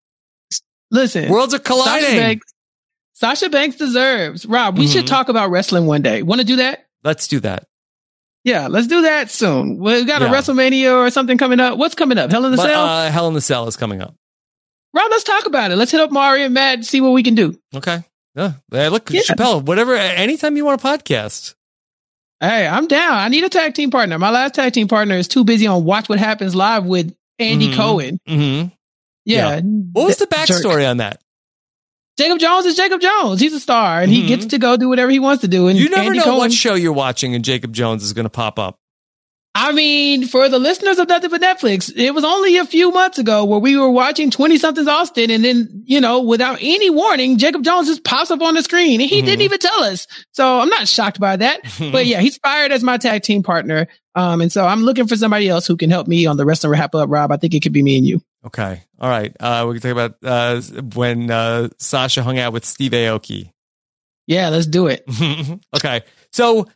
Listen, worlds are colliding. Sasha Banks deserves. Rob, we should talk about wrestling one day. Want to do that? Let's do that. Yeah, let's do that soon. We got a WrestleMania or something coming up. What's coming up? Hell in the Cell? Hell in the Cell is coming up. Rob, let's talk about it. Let's hit up Mari and Matt and see what we can do. Okay. Yeah. Chappelle, whatever, anytime you want a podcast. Hey, I'm down. I need a tag team partner. My last tag team partner is too busy on Watch What Happens Live with Andy Cohen. Yeah. What was the backstory on that? Jacob Jones is Jacob Jones. He's a star, and he gets to go do whatever he wants to do. And you never Andy know Cohen, what show you're watching, and Jacob Jones is going to pop up. I mean, for the listeners of Nothing But Netflix, it was only a few months ago where we were watching 20-somethings Austin, and then, you know, without any warning, Jacob Jones just pops up on the screen, and he didn't even tell us. So I'm not shocked by that. But yeah, he's fired as my tag team partner. And so I'm looking for somebody else who can help me on the Wrestling Wrap Up, Rob. I think it could be me and you. Okay. All right. We can talk about when Sasha hung out with Steve Aoki. Yeah, let's do it. Okay. So,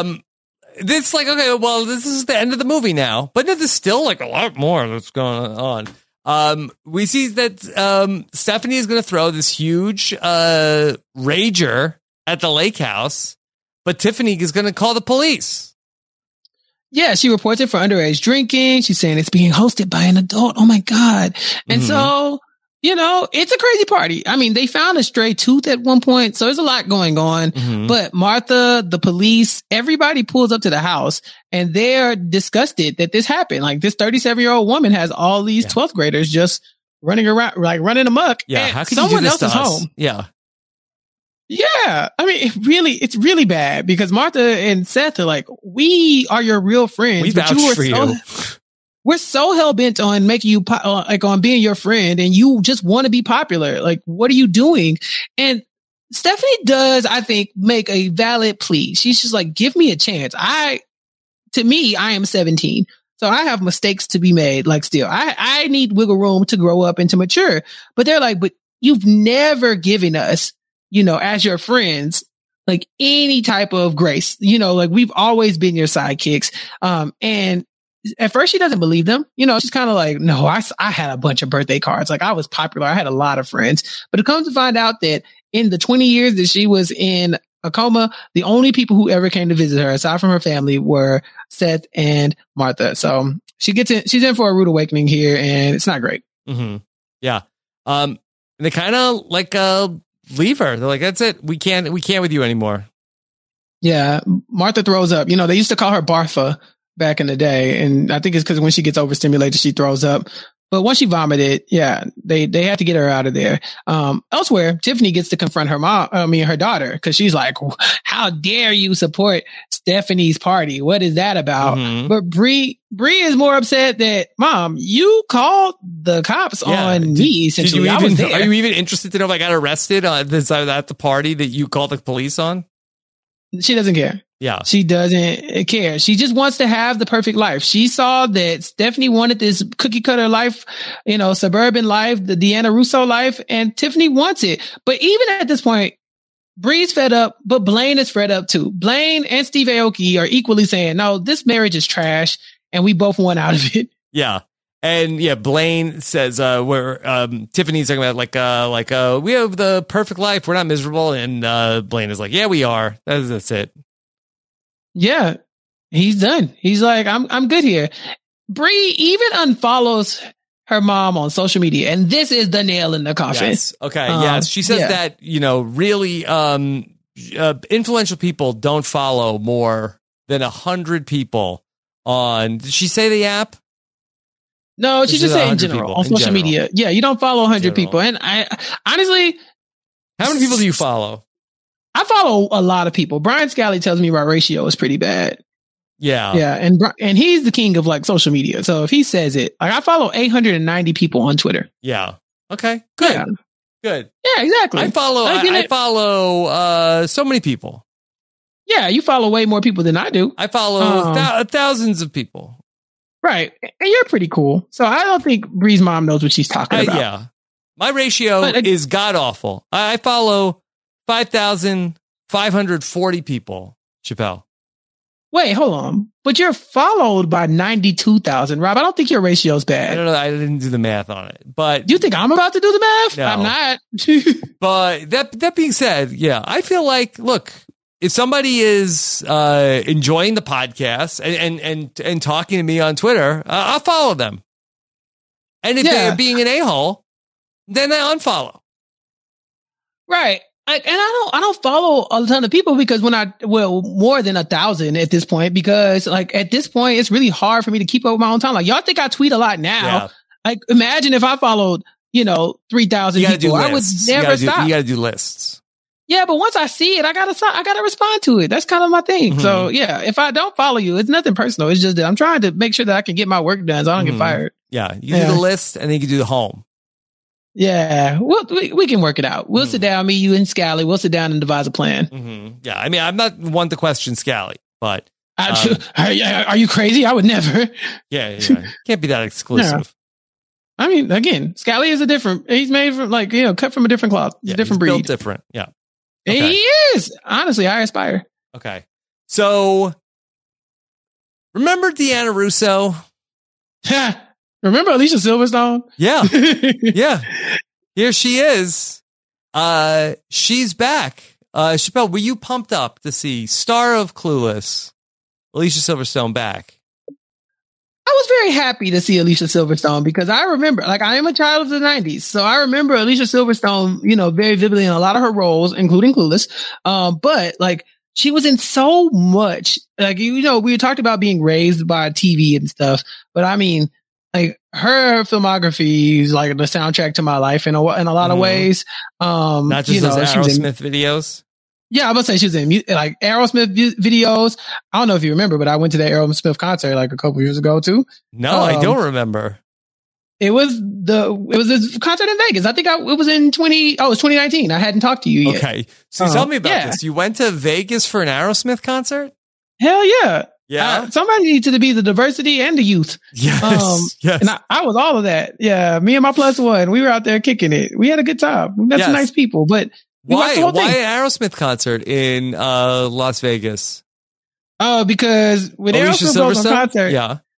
this this is the end of the movie now, but there's still like a lot more that's going on. We see that Stephanie is going to throw this huge rager at the lake house, but Tiffany is going to call the police. Yeah, she reports it for underage drinking. She's saying it's being hosted by an adult. Oh my God. And so, you know, it's a crazy party. I mean, they found a stray tooth at one point, so there's a lot going on. But Martha, the police, everybody pulls up to the house and they're disgusted that this happened. Like, this 37-year-old woman has all these 12th graders just running around, like running amok. Yeah, how could you do this to us? Home. Yeah. Yeah. I mean, it's really bad because Martha and Seth are like, we are your real friends. We vouch for you. We're so hell bent on making you on being your friend, and you just want to be popular. Like, what are you doing? And Stephanie does, I think, make a valid plea. She's just like, give me a chance. To me, I am 17. So I have mistakes to be made. Like, still, I need wiggle room to grow up and to mature. But they're like, but you've never given us, you know, as your friends, like any type of grace, you know, like we've always been your sidekicks. And at first she doesn't believe them. You know, she's kind of like, no, I had a bunch of birthday cards. Like I was popular. I had a lot of friends, but it comes to find out that in the 20 years that she was in a coma, the only people who ever came to visit her, aside from her family, were Seth and Martha. So she's in for a rude awakening here, and it's not great. Mm-hmm. Yeah. And they kind of like leave her. They're like, that's it. We can't with you anymore. Yeah. Martha throws up. You know, they used to call her Bartha back in the day, and I think it's because when she gets overstimulated, she throws up. But once she vomited, yeah, they had to get her out of there. Elsewhere, Tiffany gets to confront her daughter, because she's like, how dare you support Stephanie's party? What is that about? Mm-hmm. But Bree is more upset that, Mom, you called the cops on me, essentially. I was there. Are you even interested to know if I got arrested at the party that you called the police on? She doesn't care. Yeah. She doesn't care. She just wants to have the perfect life. She saw that Stephanie wanted this cookie cutter life, you know, suburban life, the Deanna Russo life, and Tiffany wants it. But even at this point, Bree's fed up, but Blaine is fed up too. Blaine and Steve Aoki are equally saying, no, this marriage is trash, and we both want out of it. Yeah. And yeah, Blaine says, Tiffany's talking about we have the perfect life. We're not miserable. And Blaine is like, yeah, we are. That's it. Yeah, he's done. He's like, I'm good here. Bree even unfollows her mom on social media, and this is the nail in the coffin. Yes. Okay. Yes. She says that, you know, really influential people don't follow more than 100 people on. Did she say the app? No, she just said in general on social media. Yeah, you don't follow 100 people. And I honestly, how many people do you follow? I follow a lot of people. Brian Scally tells me my ratio is pretty bad. Yeah. Yeah. And he's the king of like social media. So if he says it, like I follow 890 people on Twitter. Yeah. Okay. Good. Yeah. Good. Yeah, exactly. I follow so many people. Yeah. You follow way more people than I do. I follow thousands of people. Right. And you're pretty cool. So I don't think Bree's mom knows what she's talking about. Yeah. My ratio is god awful. I follow 5,540 people, Chappelle. Wait, hold on. But you're followed by 92,000, Rob. I don't think your ratio is bad. I don't know. I didn't do the math on it. But you think I'm about to do the math? No. I'm not. But that being said, yeah, I feel like, look, if somebody is enjoying the podcast and talking to me on Twitter, I'll follow them. And if they're being an a-hole, then I unfollow. Right. And I don't follow a ton of people because more than 1,000 at this point, because like at this point, it's really hard for me to keep up with my own time. Like y'all think I tweet a lot now. Yeah. Like imagine if I followed, 3,000 people, I would never stop. You got to do lists. Yeah. But once I see it, I gotta respond to it. That's kind of my thing. Mm-hmm. So yeah, if I don't follow you, it's nothing personal. It's just that I'm trying to make sure that I can get my work done so I don't get fired. Yeah. You do the list and then you can do the home. Yeah, we can work it out. We'll sit down, me, you, and Scally. We'll sit down and devise a plan. Mm-hmm. Yeah, I mean, I'm not one to question Scally, but are you crazy? I would never. Yeah, can't be that exclusive. Yeah. I mean, again, Scally is he's made from cut from a different cloth. It's a different breed. Built different. Yeah, okay. He is. Honestly, I aspire. Okay, so remember Deanna Russo? Remember Alicia Silverstone? Yeah. Yeah. Here she is. She's back. Chappelle, were you pumped up to see star of Clueless, Alicia Silverstone back? I was very happy to see Alicia Silverstone because I remember, I am a child of the 90s. So I remember Alicia Silverstone, very vividly in a lot of her roles, including Clueless. But she was in so much, we talked about being raised by TV and stuff, but I mean, her filmography is like the soundtrack to my life in a lot of ways. Not just those Aerosmith videos. Yeah, I would say she was in Aerosmith videos. I don't know if you remember, but I went to the Aerosmith concert a couple years ago too. No, I don't remember. It was this concert in Vegas. I think it was in 2019. I hadn't talked to you yet. Okay, so tell me about this. You went to Vegas for an Aerosmith concert? Hell yeah. Yeah. Somebody needs to be the diversity and the youth. Yes. Yes. And I was all of that. Yeah. Me and my plus one, we were out there kicking it. We had a good time. We met some nice people, but why an Aerosmith concert in Las Vegas? Because when Aerosmith goes on concert,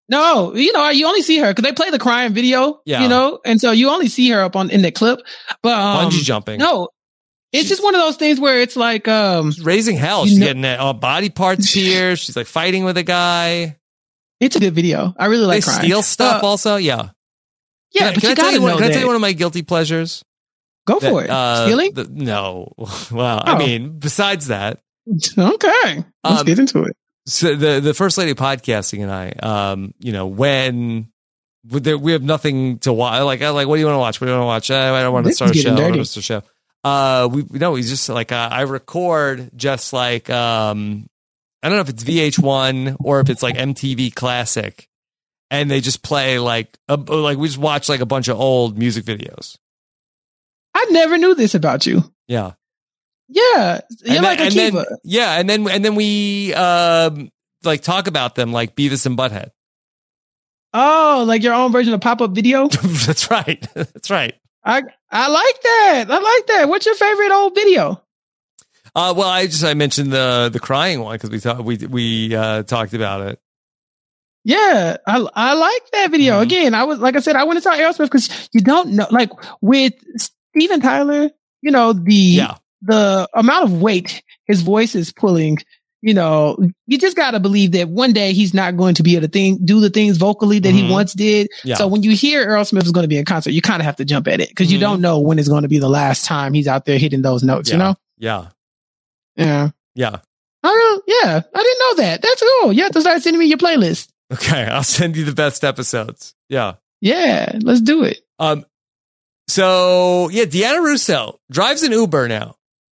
No, you only see her because they play the crying video, and so you only see her up in that clip. But bungee jumping. No, it's just one of those things where it's like she's raising hell. She's getting body parts here. She's like fighting with a guy. It's a good video. I really like crying. They steal stuff also. Yeah. Yeah, but you gotta know that. Can I tell you one of my guilty pleasures? Go for it. Stealing? No. Well, I mean, besides that. Okay. Let's get into it. So the First Lady of Podcasting and I, when we have nothing to watch, like, what do you want to watch? What do you want to watch? I don't want to start a show. I don't want to start a show. We just like, I record just like, I don't know if it's VH1 or if it's like MTV Classic, and they just play like we just watch like a bunch of old music videos. I never knew this about you. Yeah. Yeah, you're like Akiva. And then we like talk about them like Beavis and Butthead. Oh, like your own version of pop-up video? That's right. That's right. I like that. I like that. What's your favorite old video? Well, I mentioned the crying one because we talked about it. Yeah, I like that video. Mm-hmm. Again, I want to talk Aerosmith because you don't know, like with Steven Tyler, the amount of weight his voice is pulling, you just got to believe that one day he's not going to be able to do the things vocally that he once did. Yeah. So when you hear Aerosmith is going to be in concert, you kind of have to jump at it because you don't know when it's going to be the last time he's out there hitting those notes, Yeah. Yeah. Yeah. I didn't know that. That's cool. You have to start sending me your playlist. Okay. I'll send you the best episodes. Yeah. Yeah. Let's do it. So yeah, Deanna Russo drives an Uber now.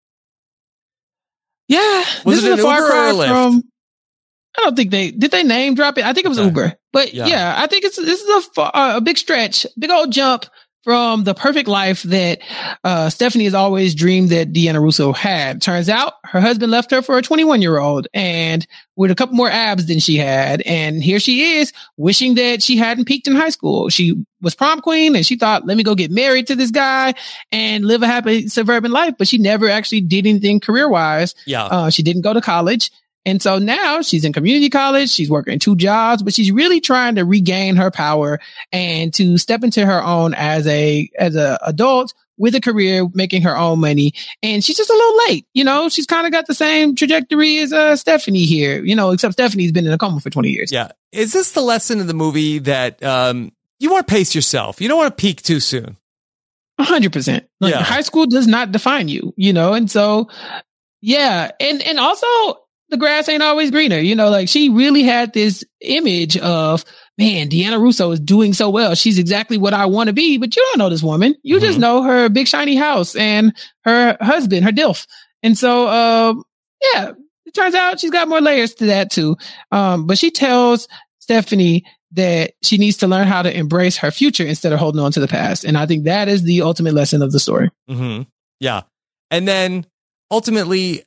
Yeah, was it an Uber or a Lyft? I don't think did they name drop it. I think it was Uber, but yeah, I think this is a big stretch, big old jump from the perfect life that Stephanie has always dreamed that Deanna Russo had. Turns out her husband left her for a 21-year-old and with a couple more abs than she had, and here she is wishing that she hadn't peaked in high school. She was prom queen and she thought, let me go get married to this guy and live a happy suburban life, but she never actually did anything career-wise. Yeah. She didn't go to college. And so now she's in community college. She's working 2 jobs, but she's really trying to regain her power and to step into her own as a adult with a career, making her own money. And she's just a little late. She's kind of got the same trajectory as Stephanie here, except Stephanie's been in a coma for 20 years. Yeah. Is this the lesson of the movie that you want to pace yourself? You don't want to peak too soon. 100%. High school does not define you, and so, yeah. And also, the grass ain't always greener. She really had this image of, man, Deanna Russo is doing so well. She's exactly what I want to be, but you don't know this woman. You just know her big shiny house and her husband, her DILF. And so, it turns out she's got more layers to that too. But she tells Stephanie that she needs to learn how to embrace her future instead of holding on to the past. And I think that is the ultimate lesson of the story. Mm-hmm. Yeah. And then ultimately,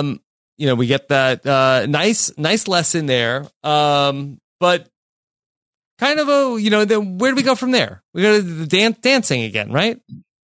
we get that nice lesson there. But kind of then where do we go from there? We go to the dancing again, right?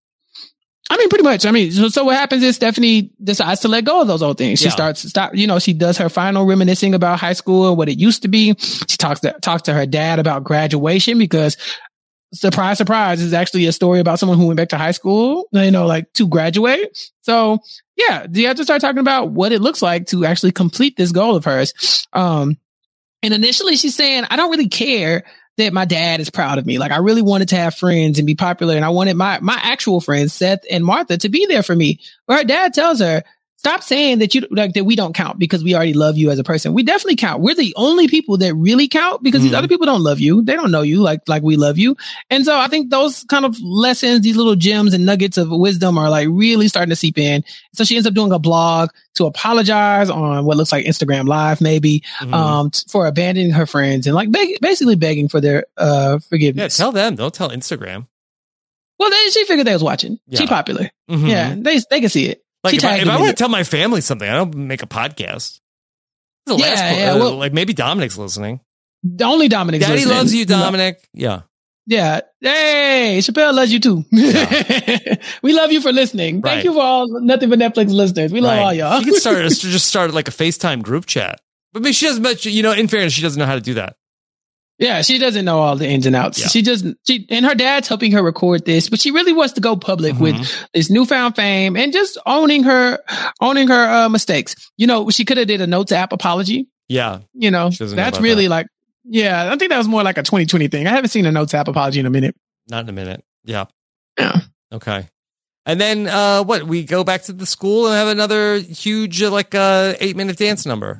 Pretty much. So what happens is Stephanie decides to let go of those old things. She she does her final reminiscing about high school and what it used to be. She talks to her dad about graduation because surprise, surprise, is actually a story about someone who went back to high school, to graduate. So yeah, you have to start talking about what it looks like to actually complete this goal of hers. And initially she's saying, I don't really care that my dad is proud of me. I really wanted to have friends and be popular. And I wanted my actual friends, Seth and Martha, to be there for me. But her dad tells her, stop saying that that we don't count because we already love you as a person. We definitely count. We're the only people that really count because these other people don't love you. They don't know you like we love you. And so I think those kind of lessons, these little gems and nuggets of wisdom are really starting to seep in. So she ends up doing a blog to apologize on what looks like Instagram Live, maybe, for abandoning her friends and basically begging for their forgiveness. Yeah, tell them. Don't tell Instagram. Well, she figured they was watching. Yeah. She popular. Mm-hmm. Yeah, they can see it. If I want to tell my family something, I don't make a podcast. Maybe Dominic's listening. Only Dominic's Daddy listening. loves you, Dominic. Yeah. Yeah. Hey, Chappelle loves you too. Yeah. We love you for listening. Thank you for all Nothing But Netflix listeners. We love all y'all. She could start like a FaceTime group chat. But maybe she doesn't, in fairness, she doesn't know how to do that. Yeah, she doesn't know all the ins and outs. Yeah. And her dad's helping her record this, but she really wants to go public with this newfound fame and just owning her mistakes. She could have did a Notes app apology. Yeah. That's really I think that was more like a 2020 thing. I haven't seen a Notes app apology in a minute. Not in a minute. Yeah. Yeah. Okay. And then we go back to the school and have another huge 8-minute dance number.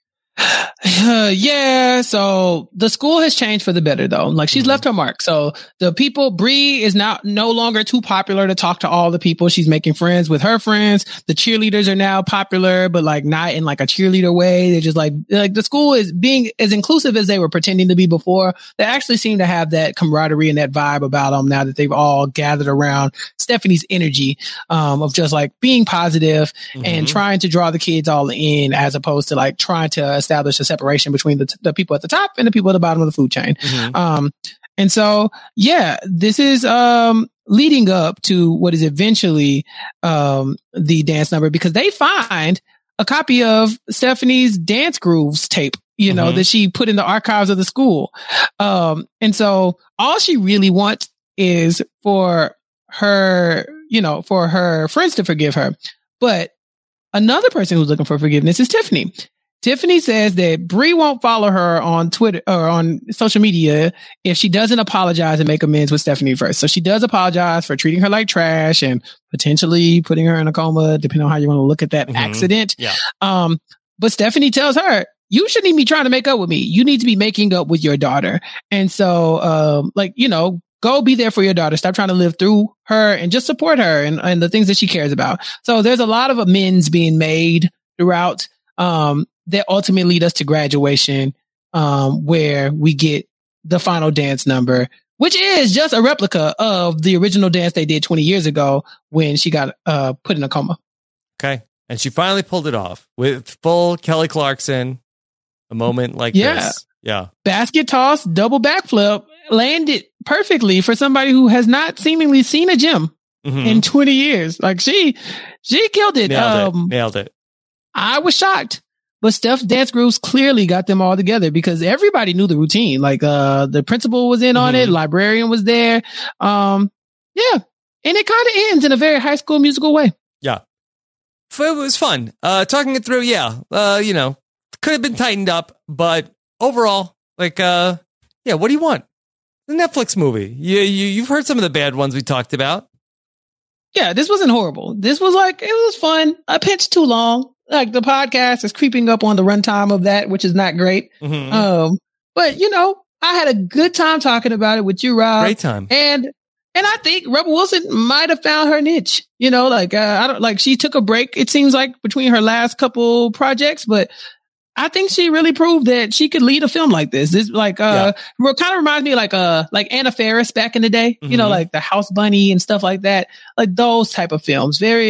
So the school has changed for the better, though. Like, she's left her mark. So the people, Bree is now no longer too popular to talk to all the people. She's making friends with her friends. The cheerleaders are now popular, but not in a cheerleader way. They're just like the school is being as inclusive as they were pretending to be before. They actually seem to have that camaraderie and that vibe about them now that they've all gathered around Stephanie's energy, of just being positive and trying to draw the kids all in, as opposed to trying to establish a separation between the people at the top and the people at the bottom of the food chain. And so, this is leading up to what is eventually the dance number, because they find a copy of Stephanie's Dance Grooves tape, that she put in the archives of the school. And so all she really wants is for her friends to forgive her. But another person who's looking for forgiveness is Tiffany. Tiffany says that Bree won't follow her on Twitter or on social media if she doesn't apologize and make amends with Stephanie first. So she does apologize for treating her like trash and potentially putting her in a coma, depending on how you want to look at that accident. Yeah. But Stephanie tells her, you shouldn't even be trying to make up with me. You need to be making up with your daughter. And so, go be there for your daughter. Stop trying to live through her and just support her and the things that she cares about. So there's a lot of amends being made throughout, that ultimately lead us to graduation, where we get the final dance number, which is just a replica of the original dance they did 20 years ago when she got put in a coma. Okay. And she finally pulled it off with full Kelly Clarkson, a moment like this. Yeah. Basket toss, double backflip, landed perfectly for somebody who has not seemingly seen a gym in 20 years. She killed it. Nailed it. I was shocked. But Steph's Dance Grooves clearly got them all together, because everybody knew the routine. The principal was in on it. Librarian was there. And it kind of ends in a very High School Musical way. Yeah. It was fun. Talking it through. Could have been tightened up, but overall, what do you want? The Netflix movie. You've heard some of the bad ones we talked about. Yeah, this wasn't horrible. This was it was fun. A pinch too long. The podcast is creeping up on the runtime of that, which is not great. But I had a good time talking about it with you, Rob. Great time. And I think Rebel Wilson might have found her niche. She took a break, it seems like, between her last couple projects, but I think she really proved that she could lead a film like this. This kind of reminds me of like Anna Faris back in the day, the House Bunny and stuff like that. Like those type of films. Very,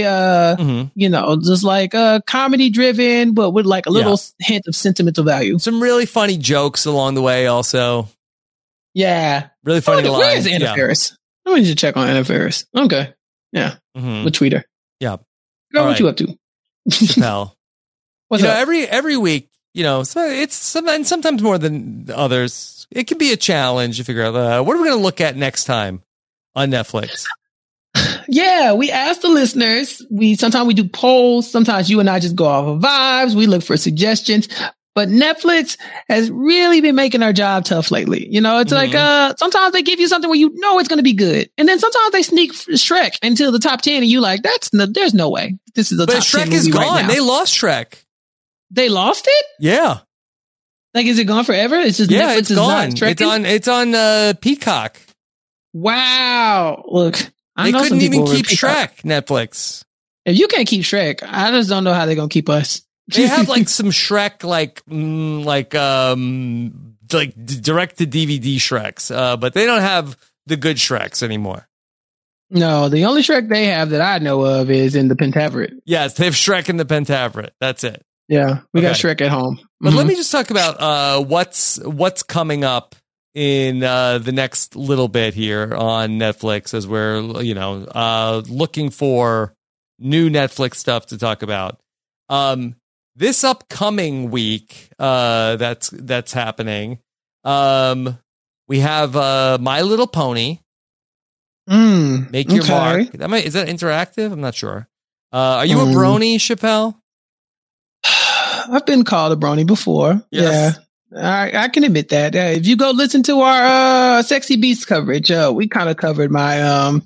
just comedy driven, but with a little hint of sentimental value. Some really funny jokes along the way also. Yeah. Really funny lines. Where is Anna Faris? I need to check on Anna Faris. Okay. Yeah. We'll tweet her. Yeah. Girl, what you up to? Chappelle. What's up? Every week, it's sometimes more than others. It can be a challenge to figure out what are we going to look at next time on Netflix. Yeah, we ask the listeners. Sometimes we do polls. Sometimes you and I just go off of vibes. We look for suggestions. But Netflix has really been making our job tough lately. It's sometimes they give you something where it's going to be good, and then sometimes they sneak Shrek into the top 10, and you there's no way this is a top 10 Shrek movie is gone. right now. They lost Shrek. They lost it? Yeah. Is it gone forever? It's just Netflix it's gone. It's on Peacock. Wow. Look, they couldn't even keep Shrek. Netflix. If you can't keep Shrek, I just don't know how they're gonna keep us. They have some Shrek direct to DVD Shreks, but they don't have the good Shreks anymore. No, the only Shrek they have that I know of is in the Pentaveret. Yes, they have Shrek in the Pentaveret. That's it. Yeah, we got Shrek at home. But let me just talk about what's coming up in the next little bit here on Netflix, as we're looking for new Netflix stuff to talk about. This upcoming week, that's happening. We have My Little Pony. Make your mark. Is that interactive? I'm not sure. Are you a brony, Chappelle? I've been called a brony before. Yes. Yeah, I can admit that. If you go listen to our Sexy Beast coverage, we kind of covered my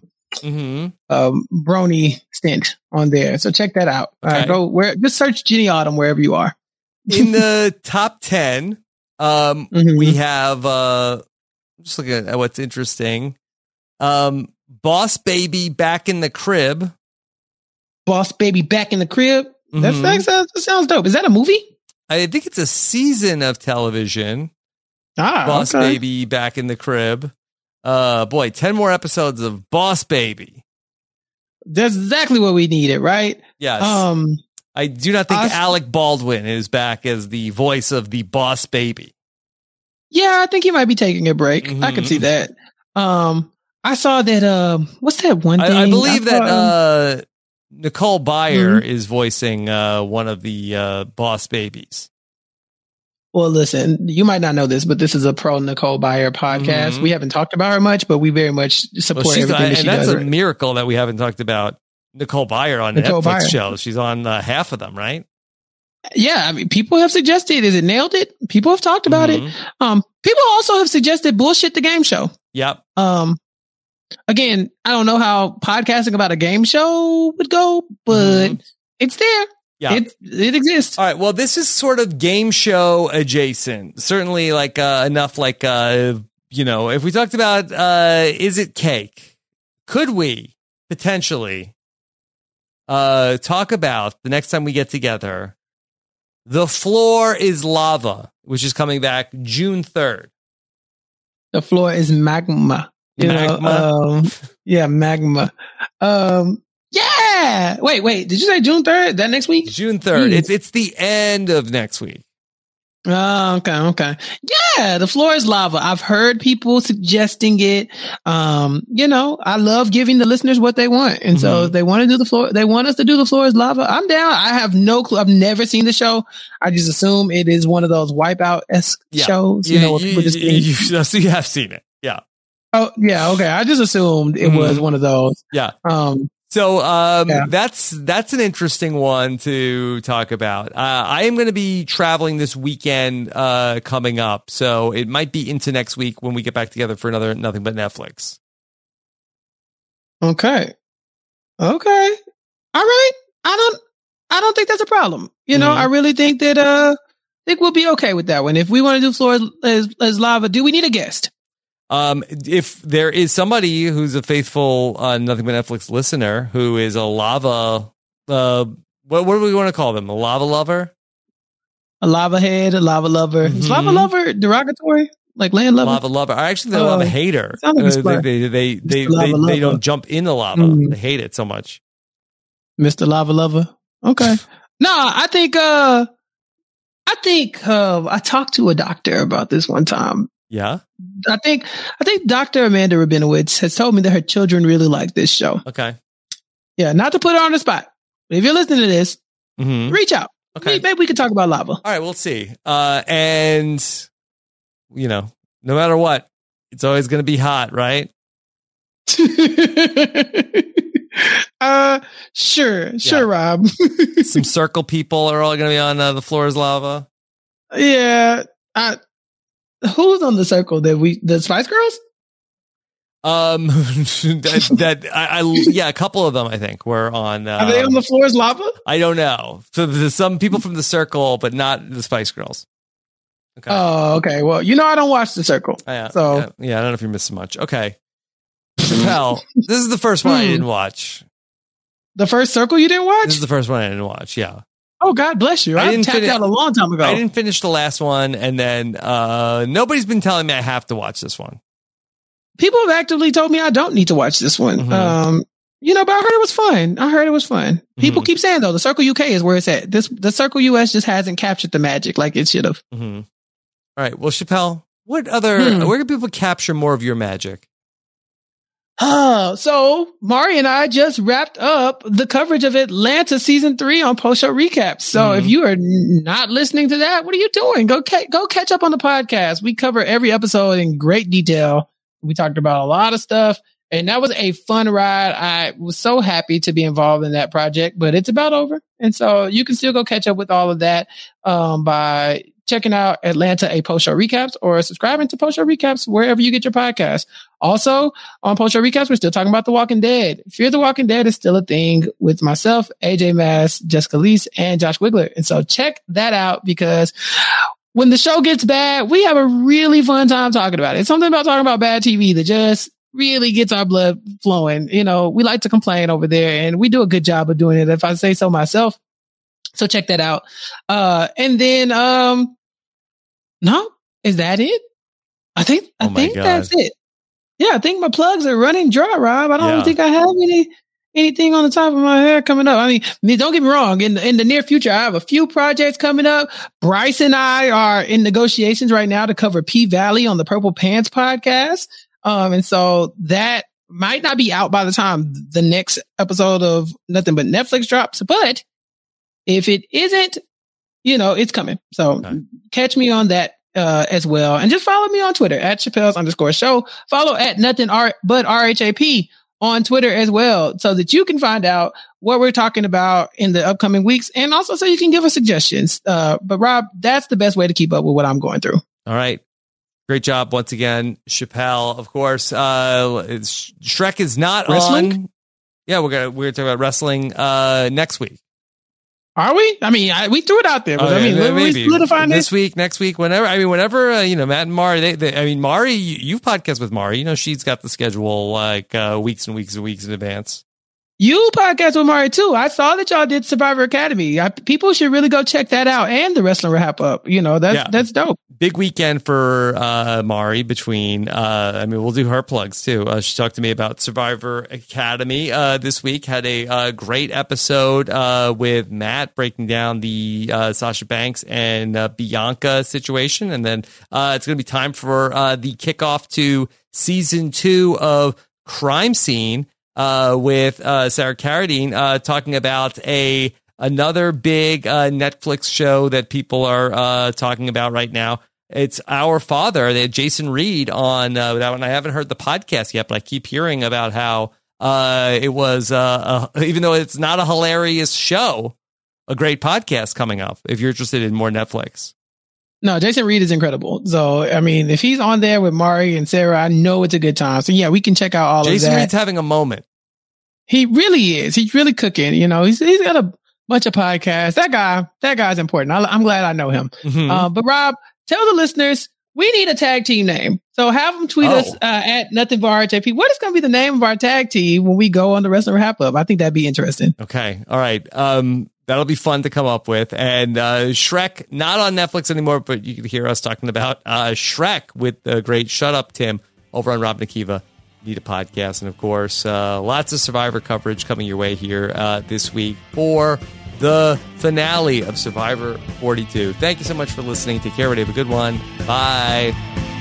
brony stint on there. So check that out. Okay. Just search Jenny Autumn wherever you are. In the top 10, we have just looking at what's interesting. Boss Baby Back in the Crib. Boss Baby Back in the Crib. That sounds dope. Is that a movie? I think it's a season of television. Boss Baby Back in the Crib. 10 more episodes of Boss Baby. That's exactly what we needed, right? Yes. I do not think Alec Baldwin is back as the voice of the Boss Baby. Yeah, I think he might be taking a break. I can see that. I saw that. What's that one thing? I believe that Nicole Byer is voicing one of the Boss Babies. Well, listen, you might not know this, but this is a pro Nicole Byer podcast. We haven't talked about her much, but we very much support everything that she does. And that's a miracle that we haven't talked about Nicole Byer on Netflix shows. She's on half of them, right? Yeah, I mean, people have suggested, is it Nailed It? People have talked about it. People also have suggested Bullshit the Game Show. Yep. Again, I don't know how podcasting about a game show would go, but it's there. Yeah. It exists. All right. Well, this is sort of game show adjacent. Certainly like enough like, if we talked about Is It Cake? Could we potentially talk about the next time we get together, The Floor is Lava, which is coming back June 3rd. The Floor is Magma. Magma. Yeah. Wait. Did you say June 3rd? That next week? June 3rd. It's the end of next week. Oh, okay. Yeah, The Floor is Lava. I've heard people suggesting it. I love giving the listeners what they want. And so if they want to do they want us to do The Floor is Lava. I'm down. I have no clue. I've never seen the show. I just assume it is one of those Wipeout-esque shows. So you have seen it. Yeah. Oh, yeah. Okay. I just assumed it was one of those. Yeah. That's an interesting one to talk about. I am going to be traveling this weekend coming up, so it might be into next week when we get back together for another Nothing But Netflix. Okay. All right. I don't think that's a problem. I really think that think we'll be okay with that one. If we want to do Floor as Lava, do we need a guest? If there is somebody who's a faithful Nothing But Netflix listener who is a lava, what do we want to call them? A lava lover? A lava head, a lava lover. Is lava lover derogatory? Like land lover? Lava lover. Actually, they're a lava hater. They don't jump in the lava. They hate it so much. Mr. Lava Lover. Okay. No, I think I talked to a doctor about this one time. Yeah. I think Dr. Amanda Rabinowitz has told me that her children really like this show. Okay. Yeah, not to put her on the spot, but if you're listening to this, reach out. Okay. Maybe we can talk about lava. All right, we'll see. And no matter what, it's always going to be hot, right? Sure, Rob. Some circle people are all going to be on The Floor is Lava. Yeah. Who's on the circle? The Spice Girls? A couple of them I think were on. Are they on The Floor is Lava? I don't know. So there's some people from the circle, but not the Spice Girls. Okay. Oh, okay. Well, I don't watch the circle. I don't know if you're missing much. Okay. Chappelle, this is the first one I didn't watch. The first circle you didn't watch? This is the first one I didn't watch. Yeah. Oh, God bless you. I tapped out a long time ago. I didn't finish the last one, and then nobody's been telling me I have to watch this one. People have actively told me I don't need to watch this one. But I heard it was fun. People keep saying, though, the Circle UK is where it's at. The Circle US just hasn't captured the magic like it should have. All right. Well, Chappelle, what other where can people capture more of your magic? So Mari and I just wrapped up the coverage of Atlanta season 3 on post show recaps. So if you are not listening to that, what are you doing? Go catch up on the podcast. We cover every episode in great detail. We talked about a lot of stuff, and that was a fun ride. I was so happy to be involved in that project, but it's about over. And so you can still go catch up with all of that, by checking out Atlanta, a post show recaps, or subscribing to post show recaps wherever you get your podcasts. Also, on post show recaps, we're still talking about The Walking Dead. Fear the Walking Dead is still a thing with myself, AJ Mass, Jessica Leese, and Josh Wigler. And so check that out, because when the show gets bad, we have a really fun time talking about it. It's something about talking about bad TV that just really gets our blood flowing. You know, we like to complain over there, and we do a good job of doing it, if I say so myself. So check that out. And then, no, is that it? I think that's it. Yeah, I think my plugs are running dry, Rob. I don't think I have anything on the top of my head coming up. I mean, don't get me wrong. In the near future, I have a few projects coming up. Bryce and I are in negotiations right now to cover P-Valley on the Purple Pants podcast. And so that might not be out by the time the next episode of Nothing But Netflix drops, but if it isn't, you know, it's coming. So catch me on that as well. And just follow me on Twitter at Chappelle's_show. Follow at Nothing But RHAP on Twitter as well, so that you can find out what we're talking about in the upcoming weeks, and also so you can give us suggestions. But Rob, that's the best way to keep up with what I'm going through. All right. Great job once again, Chappelle. Of course, Shrek is not wrestling? on. Yeah, we're gonna talk about wrestling next week. Are we? I mean, we threw it out there, but we solidifying this week, next week, whenever. I mean, whenever you know, Matt and Mari. Mari, you've podcast with Mari. You know, she's got the schedule like weeks and weeks and weeks in advance. You podcast with Mari too. I saw that y'all did Survivor Academy. People should really go check that out, and the Wrestling Wrap Up. You know, that's dope. Big weekend for Mari between, we'll do her plugs too. She talked to me about Survivor Academy this week. Had a great episode with Matt breaking down the Sasha Banks and Bianca situation. And then it's going to be time for the kickoff to season 2 of Crime Scene with Sarah Carradine talking about another big Netflix show that people are talking about right now. It's Our Father. They had Jason Reed on that one. I haven't heard the podcast yet, but I keep hearing about how it was, even though it's not a hilarious show, a great podcast coming up if you're interested in more Netflix. No, Jason Reed is incredible. So, I mean, if he's on there with Mari and Sarah, I know it's a good time. So, yeah, we can check out all of that. Jason Reed's having a moment. He really is. He's really cooking. You know, he's got a bunch of podcasts. That guy's important. I'm glad I know him. Mm-hmm. But Rob, tell the listeners, we need a tag team name. So have them tweet us at Nothing But RHAP. What is going to be the name of our tag team when we go on the Wrestling Wrap Up? I think that'd be interesting. Okay. All right. That'll be fun to come up with. And Shrek, not on Netflix anymore, but you can hear us talking about Shrek with the great Shut Up Tim over on Rob and Akiva. Need a podcast. And of course, lots of Survivor coverage coming your way here this week for the finale of Survivor 42. Thank you so much for listening. Take care, everybody. Have a good one. Bye.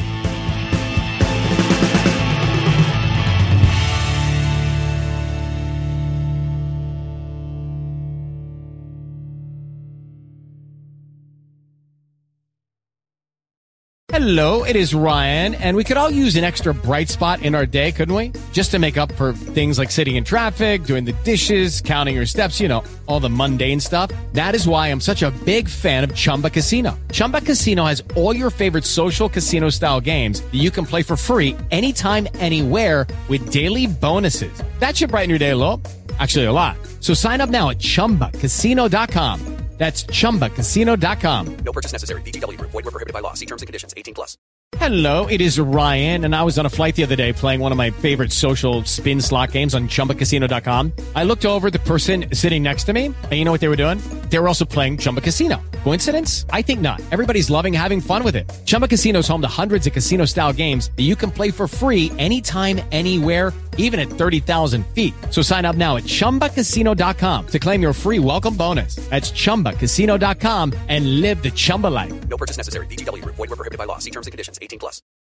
Hello, it is Ryan, and we could all use an extra bright spot in our day, couldn't we? Just to make up for things like sitting in traffic, doing the dishes, counting your steps, you know, all the mundane stuff. That is why I'm such a big fan of Chumba Casino. Chumba Casino has all your favorite social casino-style games that you can play for free anytime, anywhere with daily bonuses. That should brighten your day a little. Actually, a lot. So sign up now at ChumbaCasino.com. That's ChumbaCasino.com. No purchase necessary. VGW Group. Void where prohibited by law. See terms and conditions. 18+. Hello, it is Ryan, and I was on a flight the other day playing one of my favorite social spin slot games on ChumbaCasino.com. I looked over at the person sitting next to me, and you know what they were doing? They were also playing Chumba Casino. Coincidence? I think not. Everybody's loving having fun with it. Chumba Casino is home to hundreds of casino-style games that you can play for free anytime, anywhere, even at 30,000 feet. So sign up now at ChumbaCasino.com to claim your free welcome bonus. That's ChumbaCasino.com and live the Chumba life. No purchase necessary. VGW Group. Void where prohibited by law. See terms and conditions. 18+.